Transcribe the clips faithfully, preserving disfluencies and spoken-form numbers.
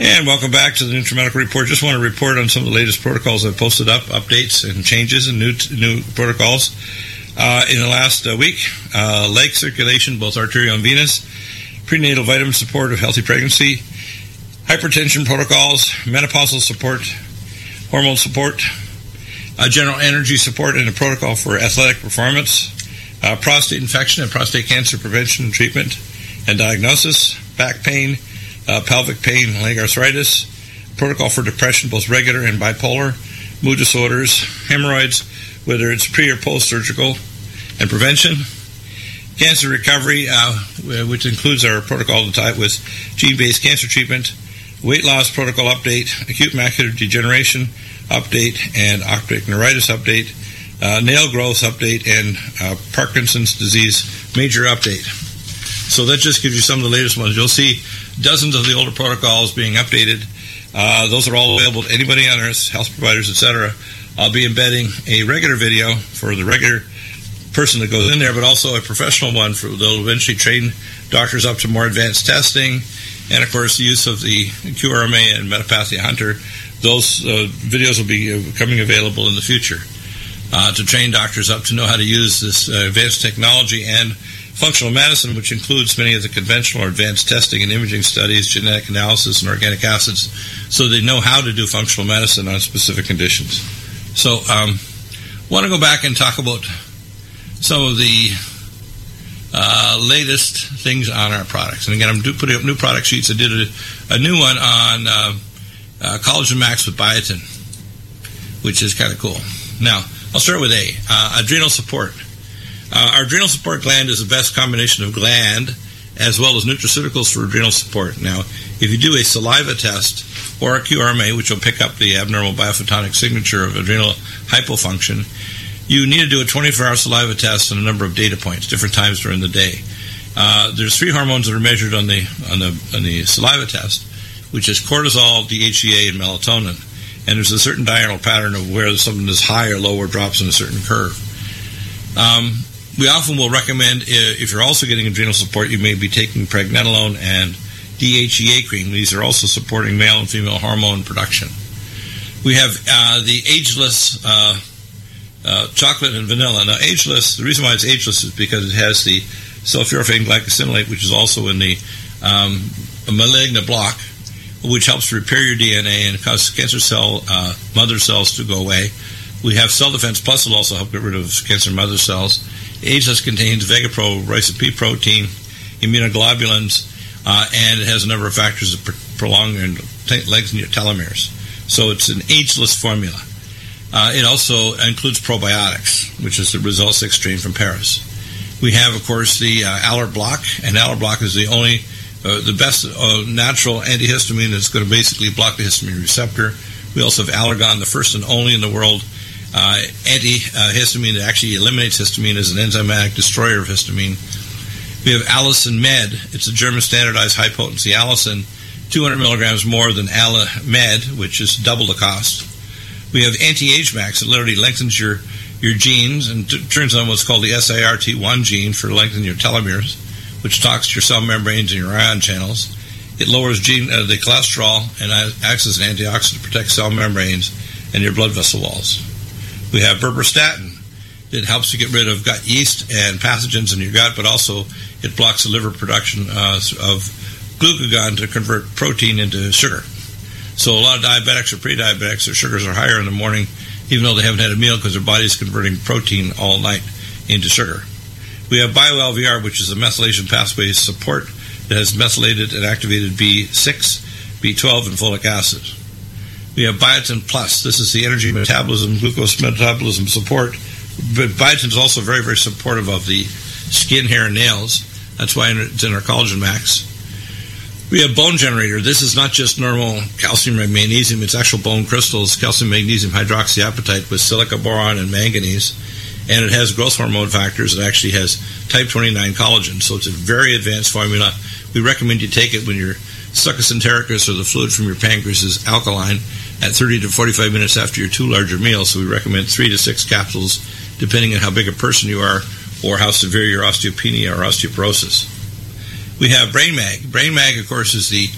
And welcome back to the NutriMedical Report. Just want to report on some of the latest protocols I've posted up, updates and changes and new new protocols. Uh, in the last uh, week, uh, leg circulation, both arterial and venous, prenatal vitamin support of healthy pregnancy, hypertension protocols, menopausal support, hormone support, uh, general energy support, and a protocol for athletic performance, uh, prostate infection and prostate cancer prevention, treatment, and diagnosis, back pain, uh, pelvic pain, leg arthritis, protocol for depression, both regular and bipolar, mood disorders, hemorrhoids, whether it's pre or post-surgical, and prevention, cancer recovery, uh, which includes our protocol to tie it with gene-based cancer treatment, weight loss protocol update, acute macular degeneration update, and optic neuritis update, uh, nail growth update, and uh, Parkinson's disease major update. So that just gives you some of the latest ones. You'll see dozens of the older protocols being updated. Uh, those are all available to anybody on Earth, health providers, et cetera. I'll be embedding a regular video for the regular person that goes in there, but also a professional one for they'll eventually train doctors up to more advanced testing, and of course the use of the Q R M A and Metapathia Hunter. Those uh, videos will be uh, coming available in the future uh, to train doctors up to know how to use this uh, advanced technology and functional medicine, which includes many of the conventional or advanced testing and imaging studies, genetic analysis, and organic acids, so they know how to do functional medicine on specific conditions. So um, I want to go back and talk about some of the uh, latest things on our products. And again, I'm do, putting up new product sheets. I did a, a new one on uh, uh, Collagen Max with biotin, which is kind of cool. Now, I'll start with A, uh, adrenal support. Uh, our adrenal support gland is the best combination of gland as well as nutraceuticals for adrenal support. Now, if you do a saliva test or a Q R M A, which will pick up the abnormal biophotonic signature of adrenal hypofunction, you need to do a twenty-four hour saliva test and a number of data points, different times during the day. Uh, there's three hormones that are measured on the on the on the saliva test, which is cortisol, D H E A, and melatonin. And there's a certain diurnal pattern of where something is high or low or drops in a certain curve. Um, we often will recommend, if you're also getting adrenal support, you may be taking pregnenolone and D H E A cream. These are also supporting male and female hormone production. We have uh, the ageless uh, uh, chocolate and vanilla. Now, ageless, the reason why it's ageless is because it has the sulforaphane glycosylate, which is also in the um, malignant block, which helps repair your D N A and cause cancer cell uh, mother cells to go away. We have Cell Defense Plus will also help get rid of cancer mother cells. Ageless contains VegaPro, Ricin-P protein, immunoglobulins, uh, and it has a number of factors that pr- prolong and t- lengthen your telomeres. So it's an ageless formula. Uh, it also includes probiotics, which is the Result six strain from Paris. We have, of course, the uh, Aller Block, and Aller Block is the only, uh, the best uh, natural antihistamine that's going to basically block the histamine receptor. We also have Allergon, the first and only in the world uh, antihistamine that actually eliminates histamine as an enzymatic destroyer of histamine. We have Allicin Med. It's a German standardized high-potency allicin, two hundred milligrams more than Alamed, which is double the cost. We have Anti-Age Max. It literally lengthens your, your genes and t- turns on what's called the S I R T one gene for lengthening your telomeres, which talks to your cell membranes and your ion channels. It lowers gene, uh, the cholesterol and acts as an antioxidant to protect cell membranes and your blood vessel walls. We have Berberstatin. It helps to get rid of gut yeast and pathogens in your gut, but also it blocks the liver production uh, of glucagon to convert protein into sugar. So a lot of diabetics or pre-diabetics, their sugars are higher in the morning, even though they haven't had a meal because their body's converting protein all night into sugar. We have BioL V R, which is a methylation pathway support that has methylated and activated B six, B twelve, and folic acid. We have Biotin Plus. This is the energy metabolism, glucose metabolism support. But biotin is also very, very supportive of the skin, hair, and nails. That's why it's in our Collagen Max. We have Bone Generator. This is not just normal calcium and magnesium. It's actual bone crystals, calcium, magnesium, hydroxyapatite with silica, boron, and manganese. And it has growth hormone factors. It actually has type twenty-nine collagen. So it's a very advanced formula. We recommend you take it when your succus entericus, or the fluid from your pancreas, is alkaline at thirty to forty-five minutes after your two larger meals. So we recommend three to six capsules, depending on how big a person you are or how severe your osteopenia or osteoporosis. We have Brain Mag. Brain Mag, of course, is the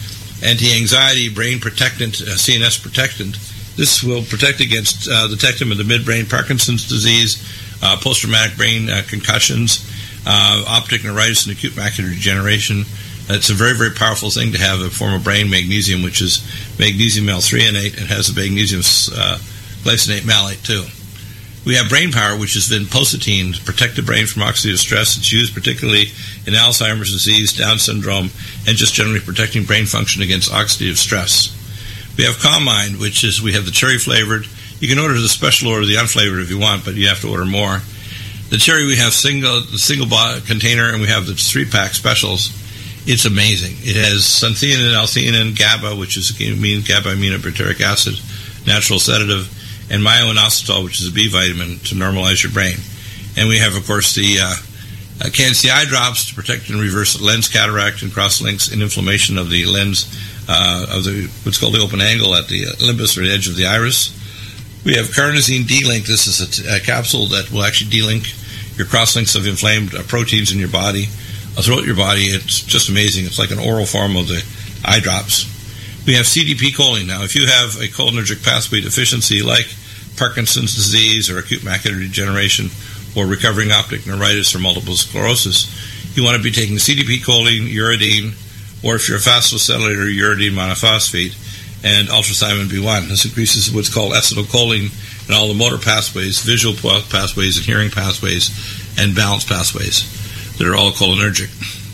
Anti-anxiety, brain protectant, uh, C N S protectant. This will protect against uh, the detectum of the midbrain Parkinson's disease, uh, post-traumatic brain uh, concussions, uh, optic neuritis, and acute macular degeneration. It's a very, very powerful thing to have a form of brain magnesium, which is magnesium L-threonate, and has a magnesium uh, glycinate malate too. We have brain power, which has been positine to protect the brain from oxidative stress. It's used particularly in Alzheimer's disease, Down syndrome, and just generally protecting brain function against oxidative stress. We have Calm Mind, which is, we have the cherry flavored. You can order the special order, the unflavored if you want, but you have to order more. The cherry, we have single single container, and we have the three-pack specials. It's amazing. It has xanthine, L-theanine, GABA, which is means GABA aminobutyric acid, natural sedative, and myo-inositol, which is a B vitamin to normalize your brain. And we have, of course, the uh, uh, Can-C eye drops to protect and reverse lens cataract and cross-links and inflammation of the lens, uh, of the what's called the open angle at the limbus or the edge of the iris. We have Carnosine D-Link. This is a, t- a capsule that will actually D-Link your cross-links of inflamed uh, proteins in your body, uh, throughout your body. It's just amazing. It's like an oral form of the eye drops. We have C D P choline. Now, if you have a cholinergic pathway deficiency like Parkinson's disease or acute macular degeneration or recovering optic neuritis or multiple sclerosis, you want to be taking C D P choline, uridine, or if you're a phosphocetylator, uridine monophosphate, and ultrathymine B one. This increases what's called acetylcholine in all the motor pathways, visual pathways, and hearing pathways, and balance pathways that are all cholinergic.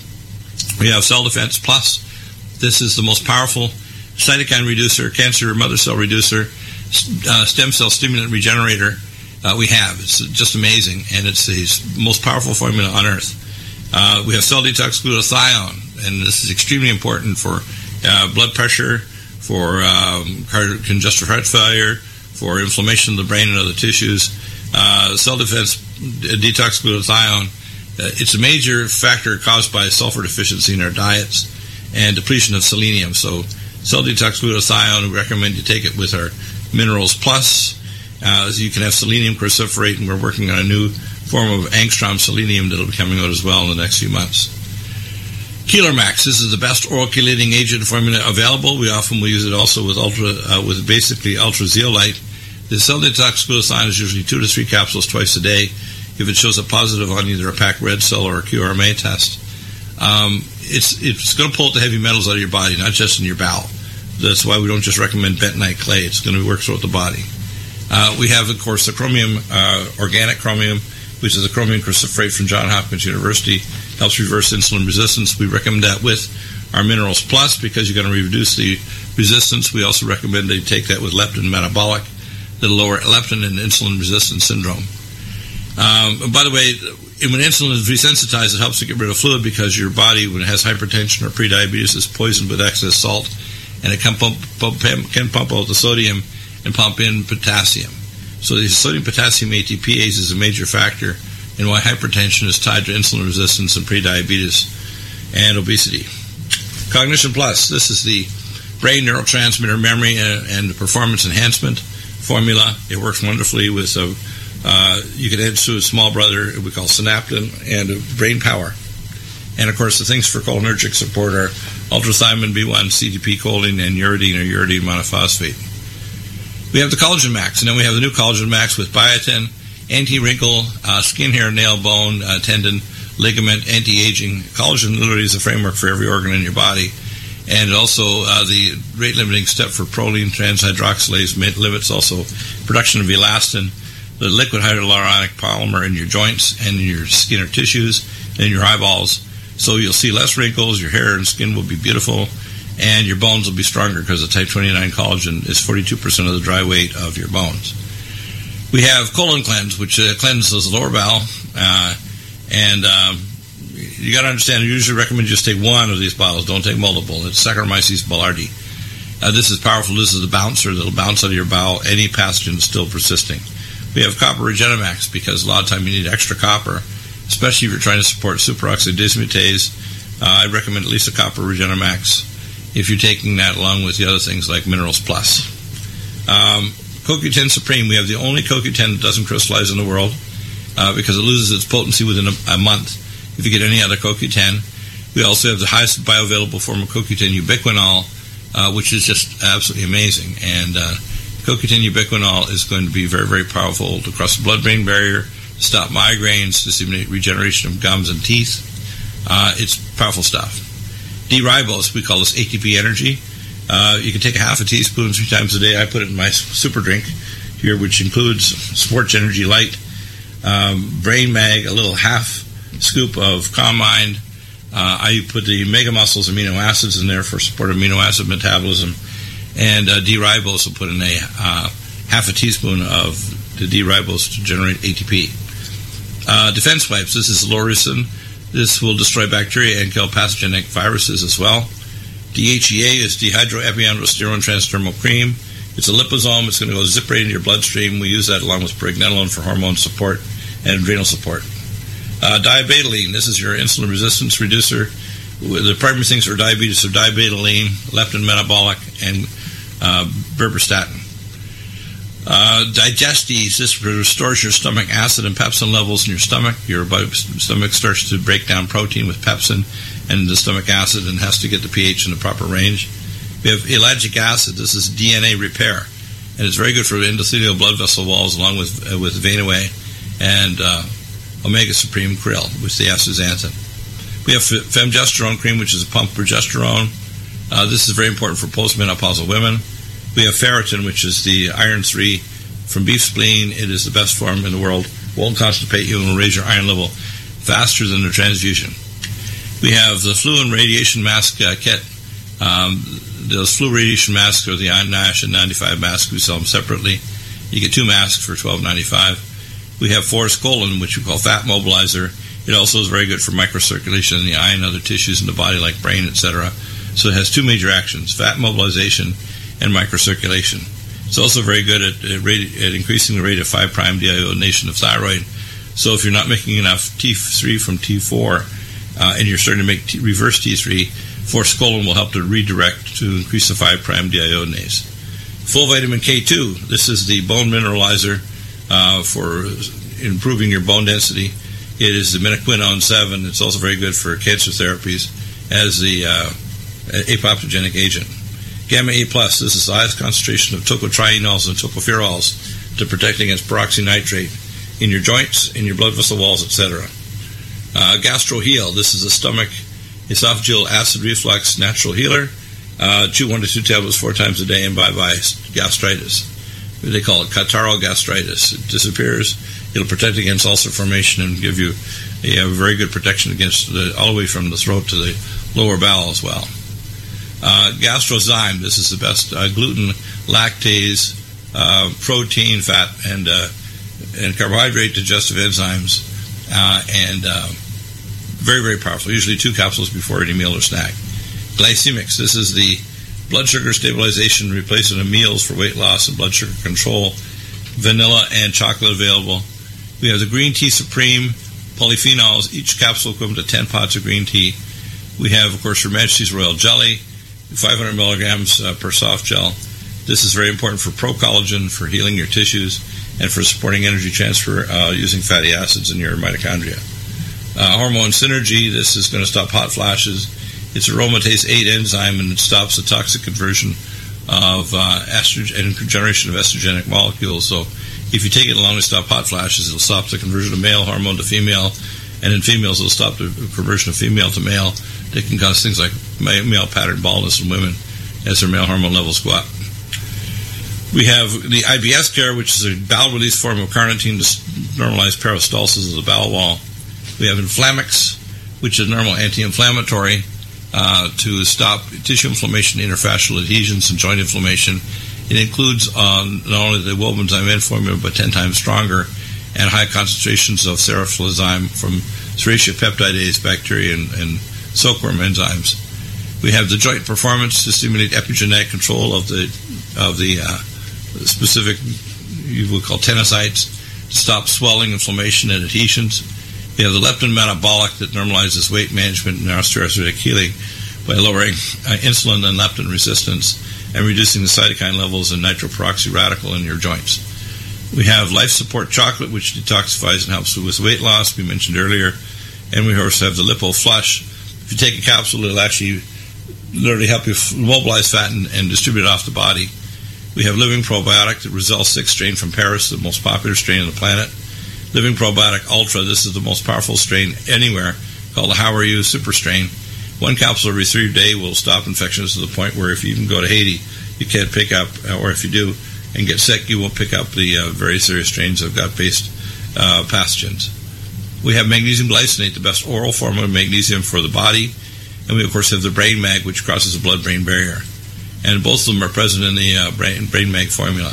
We have Cell Defense Plus. This is the most powerful cytokine reducer, cancer mother cell reducer, uh, stem cell stimulant regenerator uh, we have. It's just amazing, and it's the most powerful formula on earth. Uh, we have Cell Detox Glutathione, and this is extremely important for uh, blood pressure, for um, congestive heart failure, for inflammation of the brain and other tissues. Uh, Cell Defense Detox Glutathione, uh, it's a major factor caused by sulfur deficiency in our diets and depletion of selenium. So Cell Detox Glutathione, we recommend you take it with our Minerals Plus. Uh, so you can have selenium cruciferate, and we're working on a new form of angstrom selenium that will be coming out as well in the next few months. Keeler Max, this is the best oral chelating agent formula available. We often will use it also with ultra, uh, with basically ultra zeolite. The Cell Detox Glutathione is usually two to three capsules twice a day. If it shows a positive on either a packed red cell or a Q R M A test, um, it's it's going to pull the heavy metals out of your body, not just in your bowel. That's why we don't just recommend bentonite clay. It's going to work throughout the body. Uh, we have, of course, the chromium, uh, organic chromium, which is a chromium cruciferate from Johns Hopkins University. Helps reverse insulin resistance. We recommend that with our Minerals Plus because you're going to reduce the resistance. We also recommend that you take that with leptin metabolic that'll lower leptin and insulin resistance syndrome. Um, and by the way, when insulin is resensitized, it helps to get rid of fluid because your body, when it has hypertension or prediabetes, is poisoned with excess salt, and it can pump, pump, can pump out the sodium and pump in potassium. So the sodium-potassium A T P ase is a major factor in why hypertension is tied to insulin resistance and prediabetes and obesity. Cognition Plus, this is the brain neurotransmitter memory and, and performance enhancement formula. It works wonderfully with, a, uh, you can add to a small brother we call synaptin and brain power. And, of course, the things for cholinergic support are ultrathymine B one, C D P choline, and uridine or uridine monophosphate. We have the Collagen Max, and then we have the new Collagen Max with biotin, anti-wrinkle, uh, skin, hair, nail, bone, uh, tendon, ligament, anti-aging. Collagen literally is a framework for every organ in your body. And also uh, the rate-limiting step for proline transhydroxylase limits also production of elastin, the liquid hyaluronic polymer in your joints and in your skin or tissues and in your eyeballs. So you'll see less wrinkles, your hair and skin will be beautiful, and your bones will be stronger because the type twenty-nine collagen is forty-two percent of the dry weight of your bones. We have Colon Cleanse, which uh, cleanses the lower bowel, uh, and um, you got to understand, I usually recommend you just take one of these bottles, don't take multiple. It's Saccharomyces boulardii. Uh, this is powerful. This is the bouncer that will bounce out of your bowel any pathogen still persisting. We have Copper Regenemax because a lot of time you need extra copper, especially if you're trying to support superoxide dismutase. Uh, I recommend at least a Copper Regenemax if you're taking that along with the other things like Minerals Plus. Um, C O Q ten Supreme, we have the only C O Q ten that doesn't crystallize in the world uh, because it loses its potency within a, a month if you get any other C O Q ten. We also have the highest bioavailable form of C O Q ten, ubiquinol, uh, which is just absolutely amazing. And uh, C O Q ten ubiquinol is going to be very, very powerful to cross the blood-brain barrier, stop migraines, to stimulate regeneration of gums and teeth. Uh, it's powerful stuff. D-ribose, we call this A T P energy. Uh, you can take a half a teaspoon three times a day. I put it in my super drink here, which includes Sports Energy Light, um, Brain Mag, a little half scoop of Calm Mind. Uh, I put the Mega Muscles amino acids in there for support of amino acid metabolism. And uh, D-ribose will put in a uh, half a teaspoon of the D-ribose to generate A T P. Uh, defense wipes, this is Loricin. This will destroy bacteria and kill pathogenic viruses as well. D H E A is dehydroepiandrosterone transdermal cream. It's a liposome. It's going to go zip right into your bloodstream. We use that along with pregnenolone for hormone support and adrenal support. Uh, diabetoline, this is your insulin resistance reducer. The primary things for diabetes are diabetoline, leptin metabolic, and uh, berberstatin. Uh, Digestes, this restores your stomach acid and pepsin levels in your stomach. Your stomach starts to break down protein with pepsin and the stomach acid and has to get the pH in the proper range. We have ellagic acid. This is D N A repair, and it's very good for endothelial blood vessel walls along with uh, with Vein-Away and uh, Omega Supreme Krill, which is the astaxanthin. We have femgesterone cream, which is a pump progesterone. Uh, this is very important for postmenopausal women. We have ferritin, which is the iron three from beef spleen. It is the best form in the world. Won't constipate you and will raise your iron level faster than the transfusion. We have the flu and radiation mask uh, kit. Um, those flu radiation masks are the NASH and ninety-five masks. We sell them separately. You get two masks for twelve ninety-five. We have Forskolin, which we call fat mobilizer. It also is very good for microcirculation in the eye and other tissues in the body like brain, et cetera. So it has two major actions, fat mobilization and microcirculation. It's also very good at, at, rate, at increasing the rate of five prime deiodination of thyroid. So if you're not making enough T three from T four uh, and you're starting to make T, reverse T three, Forskolin will help to redirect to increase the five prime deiodinase. Full vitamin K two, this is the bone mineralizer uh, for improving your bone density. It is the minoquinone seven. It's also very good for cancer therapies as the uh, apoptogenic agent. Gamma A plus, this is the highest concentration of tocotrienols and tocopherols to protect against peroxynitrate in your joints, in your blood vessel walls, et cetera. Uh, GastroHeal, this is a stomach esophageal acid reflux natural healer. Uh, chew one to two tablets four times a day and bye-bye gastritis. They call it catarrhal gastritis. It disappears. It'll protect against ulcer formation and give you a, a very good protection against the, all the way from the throat to the lower bowel as well. Uh, Gastrozyme, this is the best uh, gluten, lactase, uh, protein, fat, and uh, and carbohydrate digestive enzymes, uh, and uh, very, very powerful, usually two capsules before any meal or snack. Glycemics, this is the blood sugar stabilization replacement of meals for weight loss and blood sugar control. Vanilla and chocolate available. We have the Green Tea Supreme polyphenols, each capsule equivalent to ten pots of green tea. We have, of course, Her Majesty's Royal Jelly, five hundred milligrams uh, per soft gel. This is very important for pro-collagen, for healing your tissues, and for supporting energy transfer uh, using fatty acids in your mitochondria. Uh, hormone Synergy, this is going to stop hot flashes. It's aromatase eight enzyme, and it stops the toxic conversion of uh, estrogen and generation of estrogenic molecules. So if you take it along to stop hot flashes, it'll stop the conversion of male hormone to female, and in females, it'll stop the conversion of female to male. They can cause things like male pattern baldness in women as their male hormone levels go up. We have the I B S Care, which is a bowel release form of carnitine to normalize peristalsis of the bowel wall. We have Inflammix, which is normal anti-inflammatory uh, to stop tissue inflammation, interfascial adhesions, and joint inflammation. It includes uh, not only the Wobenzyme N formula, but ten times stronger and high concentrations of seroflozyme from Serratia peptidase bacteria and, and silkworm enzymes. We have the joint performance to stimulate epigenetic control of the of the uh, specific, you would call tenocytes, to stop swelling, inflammation, and adhesions. We have the leptin metabolic that normalizes weight management and osteoarthritic healing by lowering uh, insulin and leptin resistance and reducing the cytokine levels and nitroperoxy radical in your joints. We have Life Support Chocolate, which detoxifies and helps with weight loss, we mentioned earlier. And we also have the Lipo Flush. If you take a capsule, it'll actually literally help you mobilize fat and, and distribute it off the body. We have Living Probiotic, the Result six strain from Paris, the most popular strain on the planet. Living Probiotic Ultra, this is the most powerful strain anywhere, called the How Are You Super Strain. One capsule every three days will stop infections to the point where if you even go to Haiti, you can't pick up, or if you do and get sick, you won't pick up the uh, very serious strains of gut-based uh, pathogens. We have Magnesium Glycinate, the best oral form of magnesium for the body. And we, of course, have the Brain Mag, which crosses the blood-brain barrier. And both of them are present in the uh, Brain, Brain Mag formula.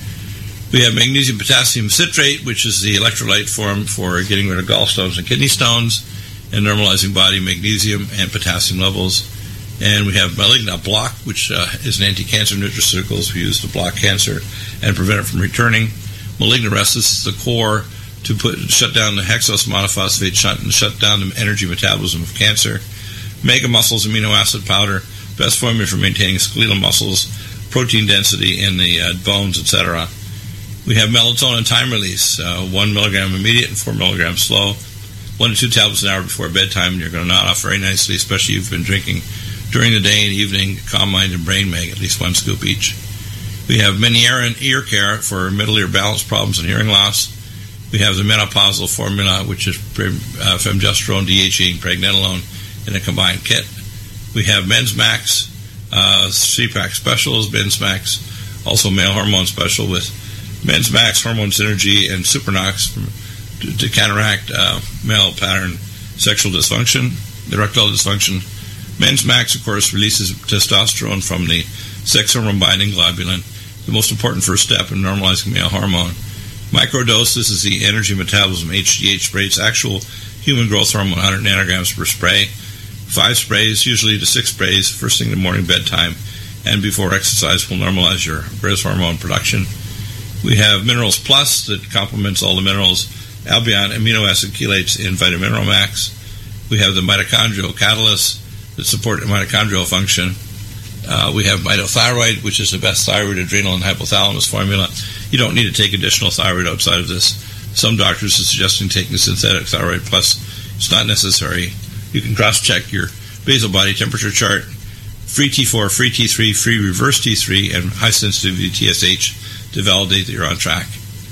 We have Magnesium Potassium Citrate, which is the electrolyte form for getting rid of gallstones and kidney stones and normalizing body magnesium and potassium levels. And we have Malignant Block, which uh, is an anti-cancer nutraceuticals we use to block cancer and prevent it from returning. Malignant Rest, this is the core to put shut down the hexose monophosphate shunt and shut down the energy metabolism of cancer. Mega Muscles Amino Acid Powder, best formula for maintaining skeletal muscles, protein density in the uh, bones, et cetera. We have Melatonin Time Release, uh, one milligram immediate and four milligrams slow. One to two tablets an hour before bedtime, and you're going to nod off very nicely, especially if you've been drinking during the day and evening. Calm Mind and Brain Mag, at least one scoop each. We have Meniere Ear Care for middle ear balance problems and hearing loss. We have the menopausal formula, which is uh, femgestrone, D H E, and pregnenolone in a combined kit. We have Men's Max, uh, three-pack specials, Men's Max, also male hormone special with Men's Max, Hormone Synergy, and Supernox from, to, to counteract uh, male pattern sexual dysfunction, erectile dysfunction. Men's Max, of course, releases testosterone from the sex hormone binding globulin, the most important first step in normalizing male hormone. Microdose, this is the energy metabolism H G H spray. It's actual human growth hormone, one hundred nanograms per spray. Five sprays, usually to six sprays, first thing in the morning, bedtime, and before exercise will normalize your growth hormone production. We have Minerals Plus that complements all the minerals, Albion amino acid chelates in Vitamineral Max. We have the mitochondrial catalysts that support mitochondrial function. Uh, we have Mitothyroid, which is the best thyroid, adrenal, and hypothalamus formula. You don't need to take additional thyroid outside of this. Some doctors are suggesting taking synthetic thyroid plus. It's not necessary. You can cross-check your basal body temperature chart, free T four, free T three, free reverse T three, and high-sensitivity T S H to validate that you're on track.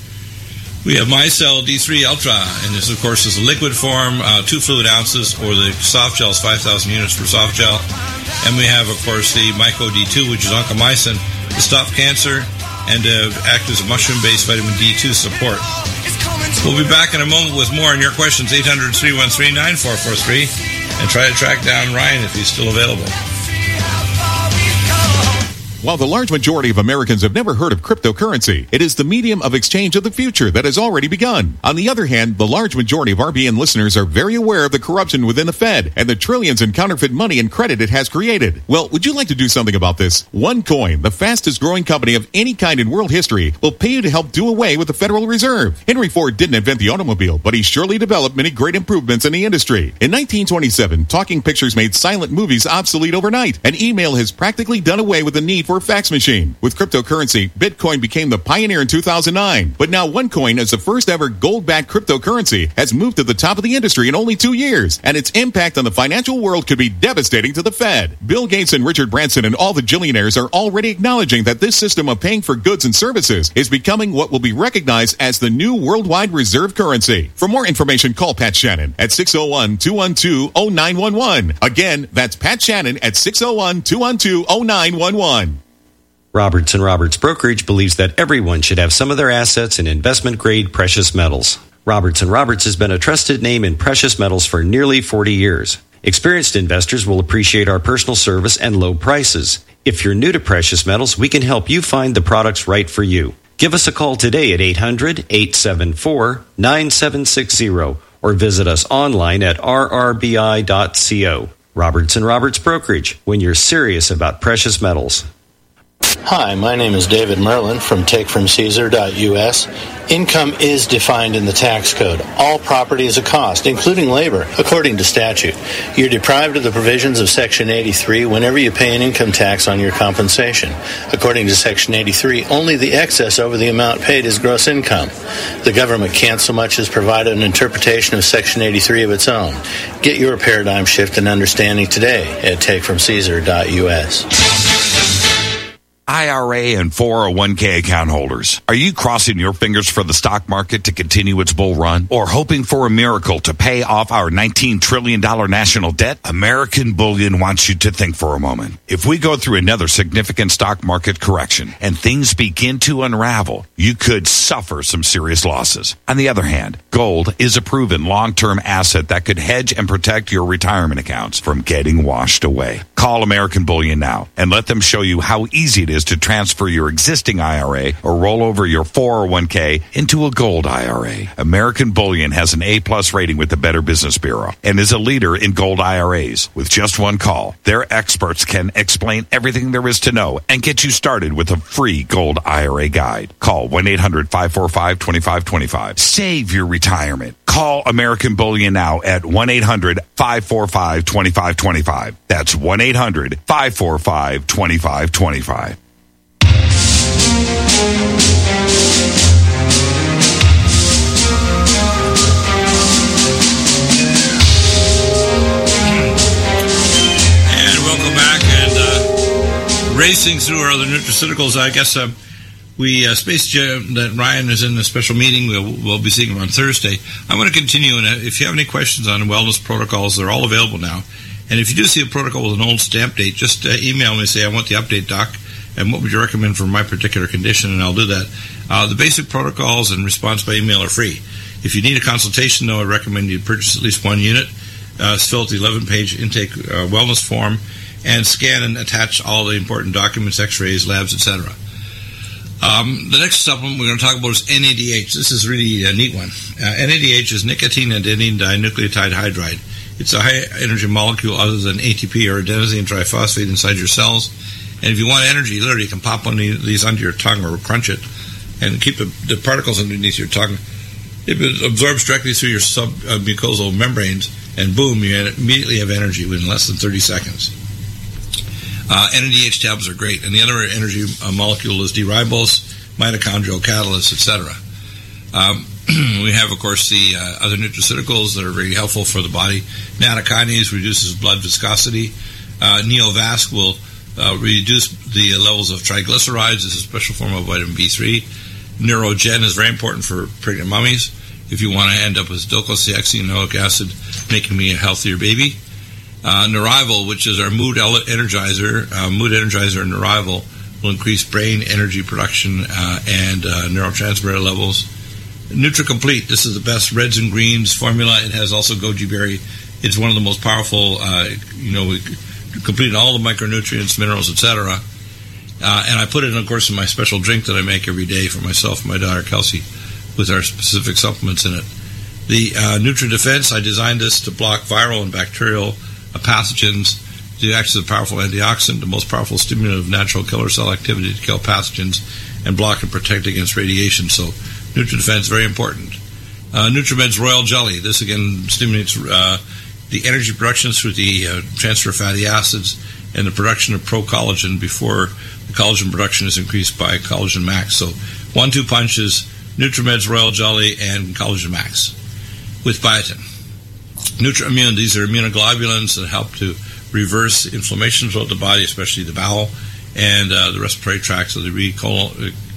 We have MyCell D three Ultra, and this, of course, is a liquid form, uh, two fluid ounces, or the soft gels, five thousand units for soft gel. And we have, of course, the Myco D two, which is oncomycin, to stop cancer and to act as a mushroom-based vitamin D two support. We'll be back in a moment with more on your questions, eight hundred, three one three, nine four four three, and try to track down Ryan if he's still available. While the large majority of Americans have never heard of cryptocurrency, it is the medium of exchange of the future that has already begun. On the other hand, the large majority of R B N listeners are very aware of the corruption within the Fed and the trillions in counterfeit money and credit it has created. Well, would you like to do something about this? OneCoin, the fastest growing company of any kind in world history, will pay you to help do away with the Federal Reserve. Henry Ford didn't invent the automobile, but he surely developed many great improvements in the industry. In nineteen twenty-seven, talking pictures made silent movies obsolete overnight, and email has practically done away with the need for a fax machine. With cryptocurrency, Bitcoin became the pioneer in two thousand nine. But now OneCoin, as the first ever gold-backed cryptocurrency, has moved to the top of the industry in only two years, and its impact on the financial world could be devastating to the Fed. Bill Gates and Richard Branson and all the billionaires are already acknowledging that this system of paying for goods and services is becoming what will be recognized as the new worldwide reserve currency. For more information, call Pat Shannon at six oh one, two one two, oh nine one one. Again, that's Pat Shannon at six oh one, two one two, oh nine one one. Roberts and Roberts Brokerage believes that everyone should have some of their assets in investment-grade precious metals. Roberts and Roberts has been a trusted name in precious metals for nearly forty years. Experienced investors will appreciate our personal service and low prices. If you're new to precious metals, we can help you find the products right for you. Give us a call today at eight hundred, eight seven four, nine seven six zero or visit us online at r r b i dot co. Roberts and Roberts Brokerage, when you're serious about precious metals. Hi, my name is David Merlin from take from caesar dot U S. Income is defined in the tax code. All property is a cost, including labor, according to statute. You're deprived of the provisions of Section eighty-three whenever you pay an income tax on your compensation. According to Section eighty-three, only the excess over the amount paid is gross income. The government can't so much as provide an interpretation of Section eighty-three of its own. Get your paradigm shift and understanding today at take from caesar dot U S. I R A and four oh one k account holders, are you crossing your fingers for the stock market to continue its bull run? Or hoping for a miracle to pay off our nineteen trillion dollars national debt? American Bullion wants you to think for a moment. If we go through another significant stock market correction and things begin to unravel, you could suffer some serious losses. On the other hand, gold is a proven long-term asset that could hedge and protect your retirement accounts from getting washed away. Call American Bullion now and let them show you how easy it is to transfer your existing I R A or roll over your four oh one k into a gold I R A. American Bullion has an A-plus rating with the Better Business Bureau and is a leader in gold I R As. With just one call, their experts can explain everything there is to know and get you started with a free gold I R A guide. Call one eight hundred five four five two five two five. Save your retirement. Call American Bullion now at one eight hundred five four five two five two five. That's one eight hundred five four five two five two five. And welcome back. And uh, racing through our other nutraceuticals, I guess um, we uh, Space Jam that Ryan is in a special meeting. We'll, we'll be seeing him on Thursday. I want to continue, and if you have any questions on wellness protocols, they're all available now. And if you do see a protocol with an old stamp date, just uh, email me and say, I want the update, doc, and what would you recommend for my particular condition, and I'll do that. Uh, the basic protocols and response by email are free. If you need a consultation, though, I recommend you purchase at least one unit, uh, fill out the eleven-page intake uh, wellness form, and scan and attach all the important documents, x-rays, labs, et cetera. Um, the next supplement we're going to talk about is N A D H. This is really a neat one. Uh, N A D H is nicotine adenine dinucleotide hydride. It's a high-energy molecule other than A T P or adenosine triphosphate inside your cells. And if you want energy, literally, you can pop one of these under your tongue or crunch it and keep the, the particles underneath your tongue. It absorbs directly through your submucosal membranes, and boom, you immediately have energy within less than thirty seconds. Uh, N A D H tablets are great. And the other energy uh, molecule is D-ribose, mitochondrial catalyst, et cetera. Um, we have, of course, the uh, other nutraceuticals that are very helpful for the body. Nattokinase reduces blood viscosity. Uh, Neovasc will uh, reduce the levels of triglycerides. It's a special form of vitamin B three. Neurogen is very important for pregnant mummies. If you want to end up with docosahexaenoic acid, making me a healthier baby. Uh, Neurival, which is our mood energizer, uh, mood energizer and Neurival will increase brain energy production uh, and uh, neurotransmitter levels. NutriComplete, this is the best reds and greens formula. It has also goji berry. It's one of the most powerful, uh, you know, we complete all the micronutrients, minerals, et cetera. Uh, and I put it, of course, in my special drink that I make every day for myself and my daughter, Kelsey, with our specific supplements in it. The uh, NutriDefense, I designed this to block viral and bacterial uh, pathogens. It acts as a powerful antioxidant, the most powerful stimulant of natural killer cell activity to kill pathogens and block and protect against radiation. So NutriDefense, very important. Uh, NutriMed's Royal Jelly. This, again, stimulates uh, the energy production through the uh, transfer of fatty acids and the production of pro-collagen before the collagen production is increased by Collagen Max. So one two punch is NutriMed's Royal Jelly and Collagen Max with biotin. NutriImmune, these are immunoglobulins that help to reverse inflammation throughout the body, especially the bowel and uh, the respiratory tract, so they recoat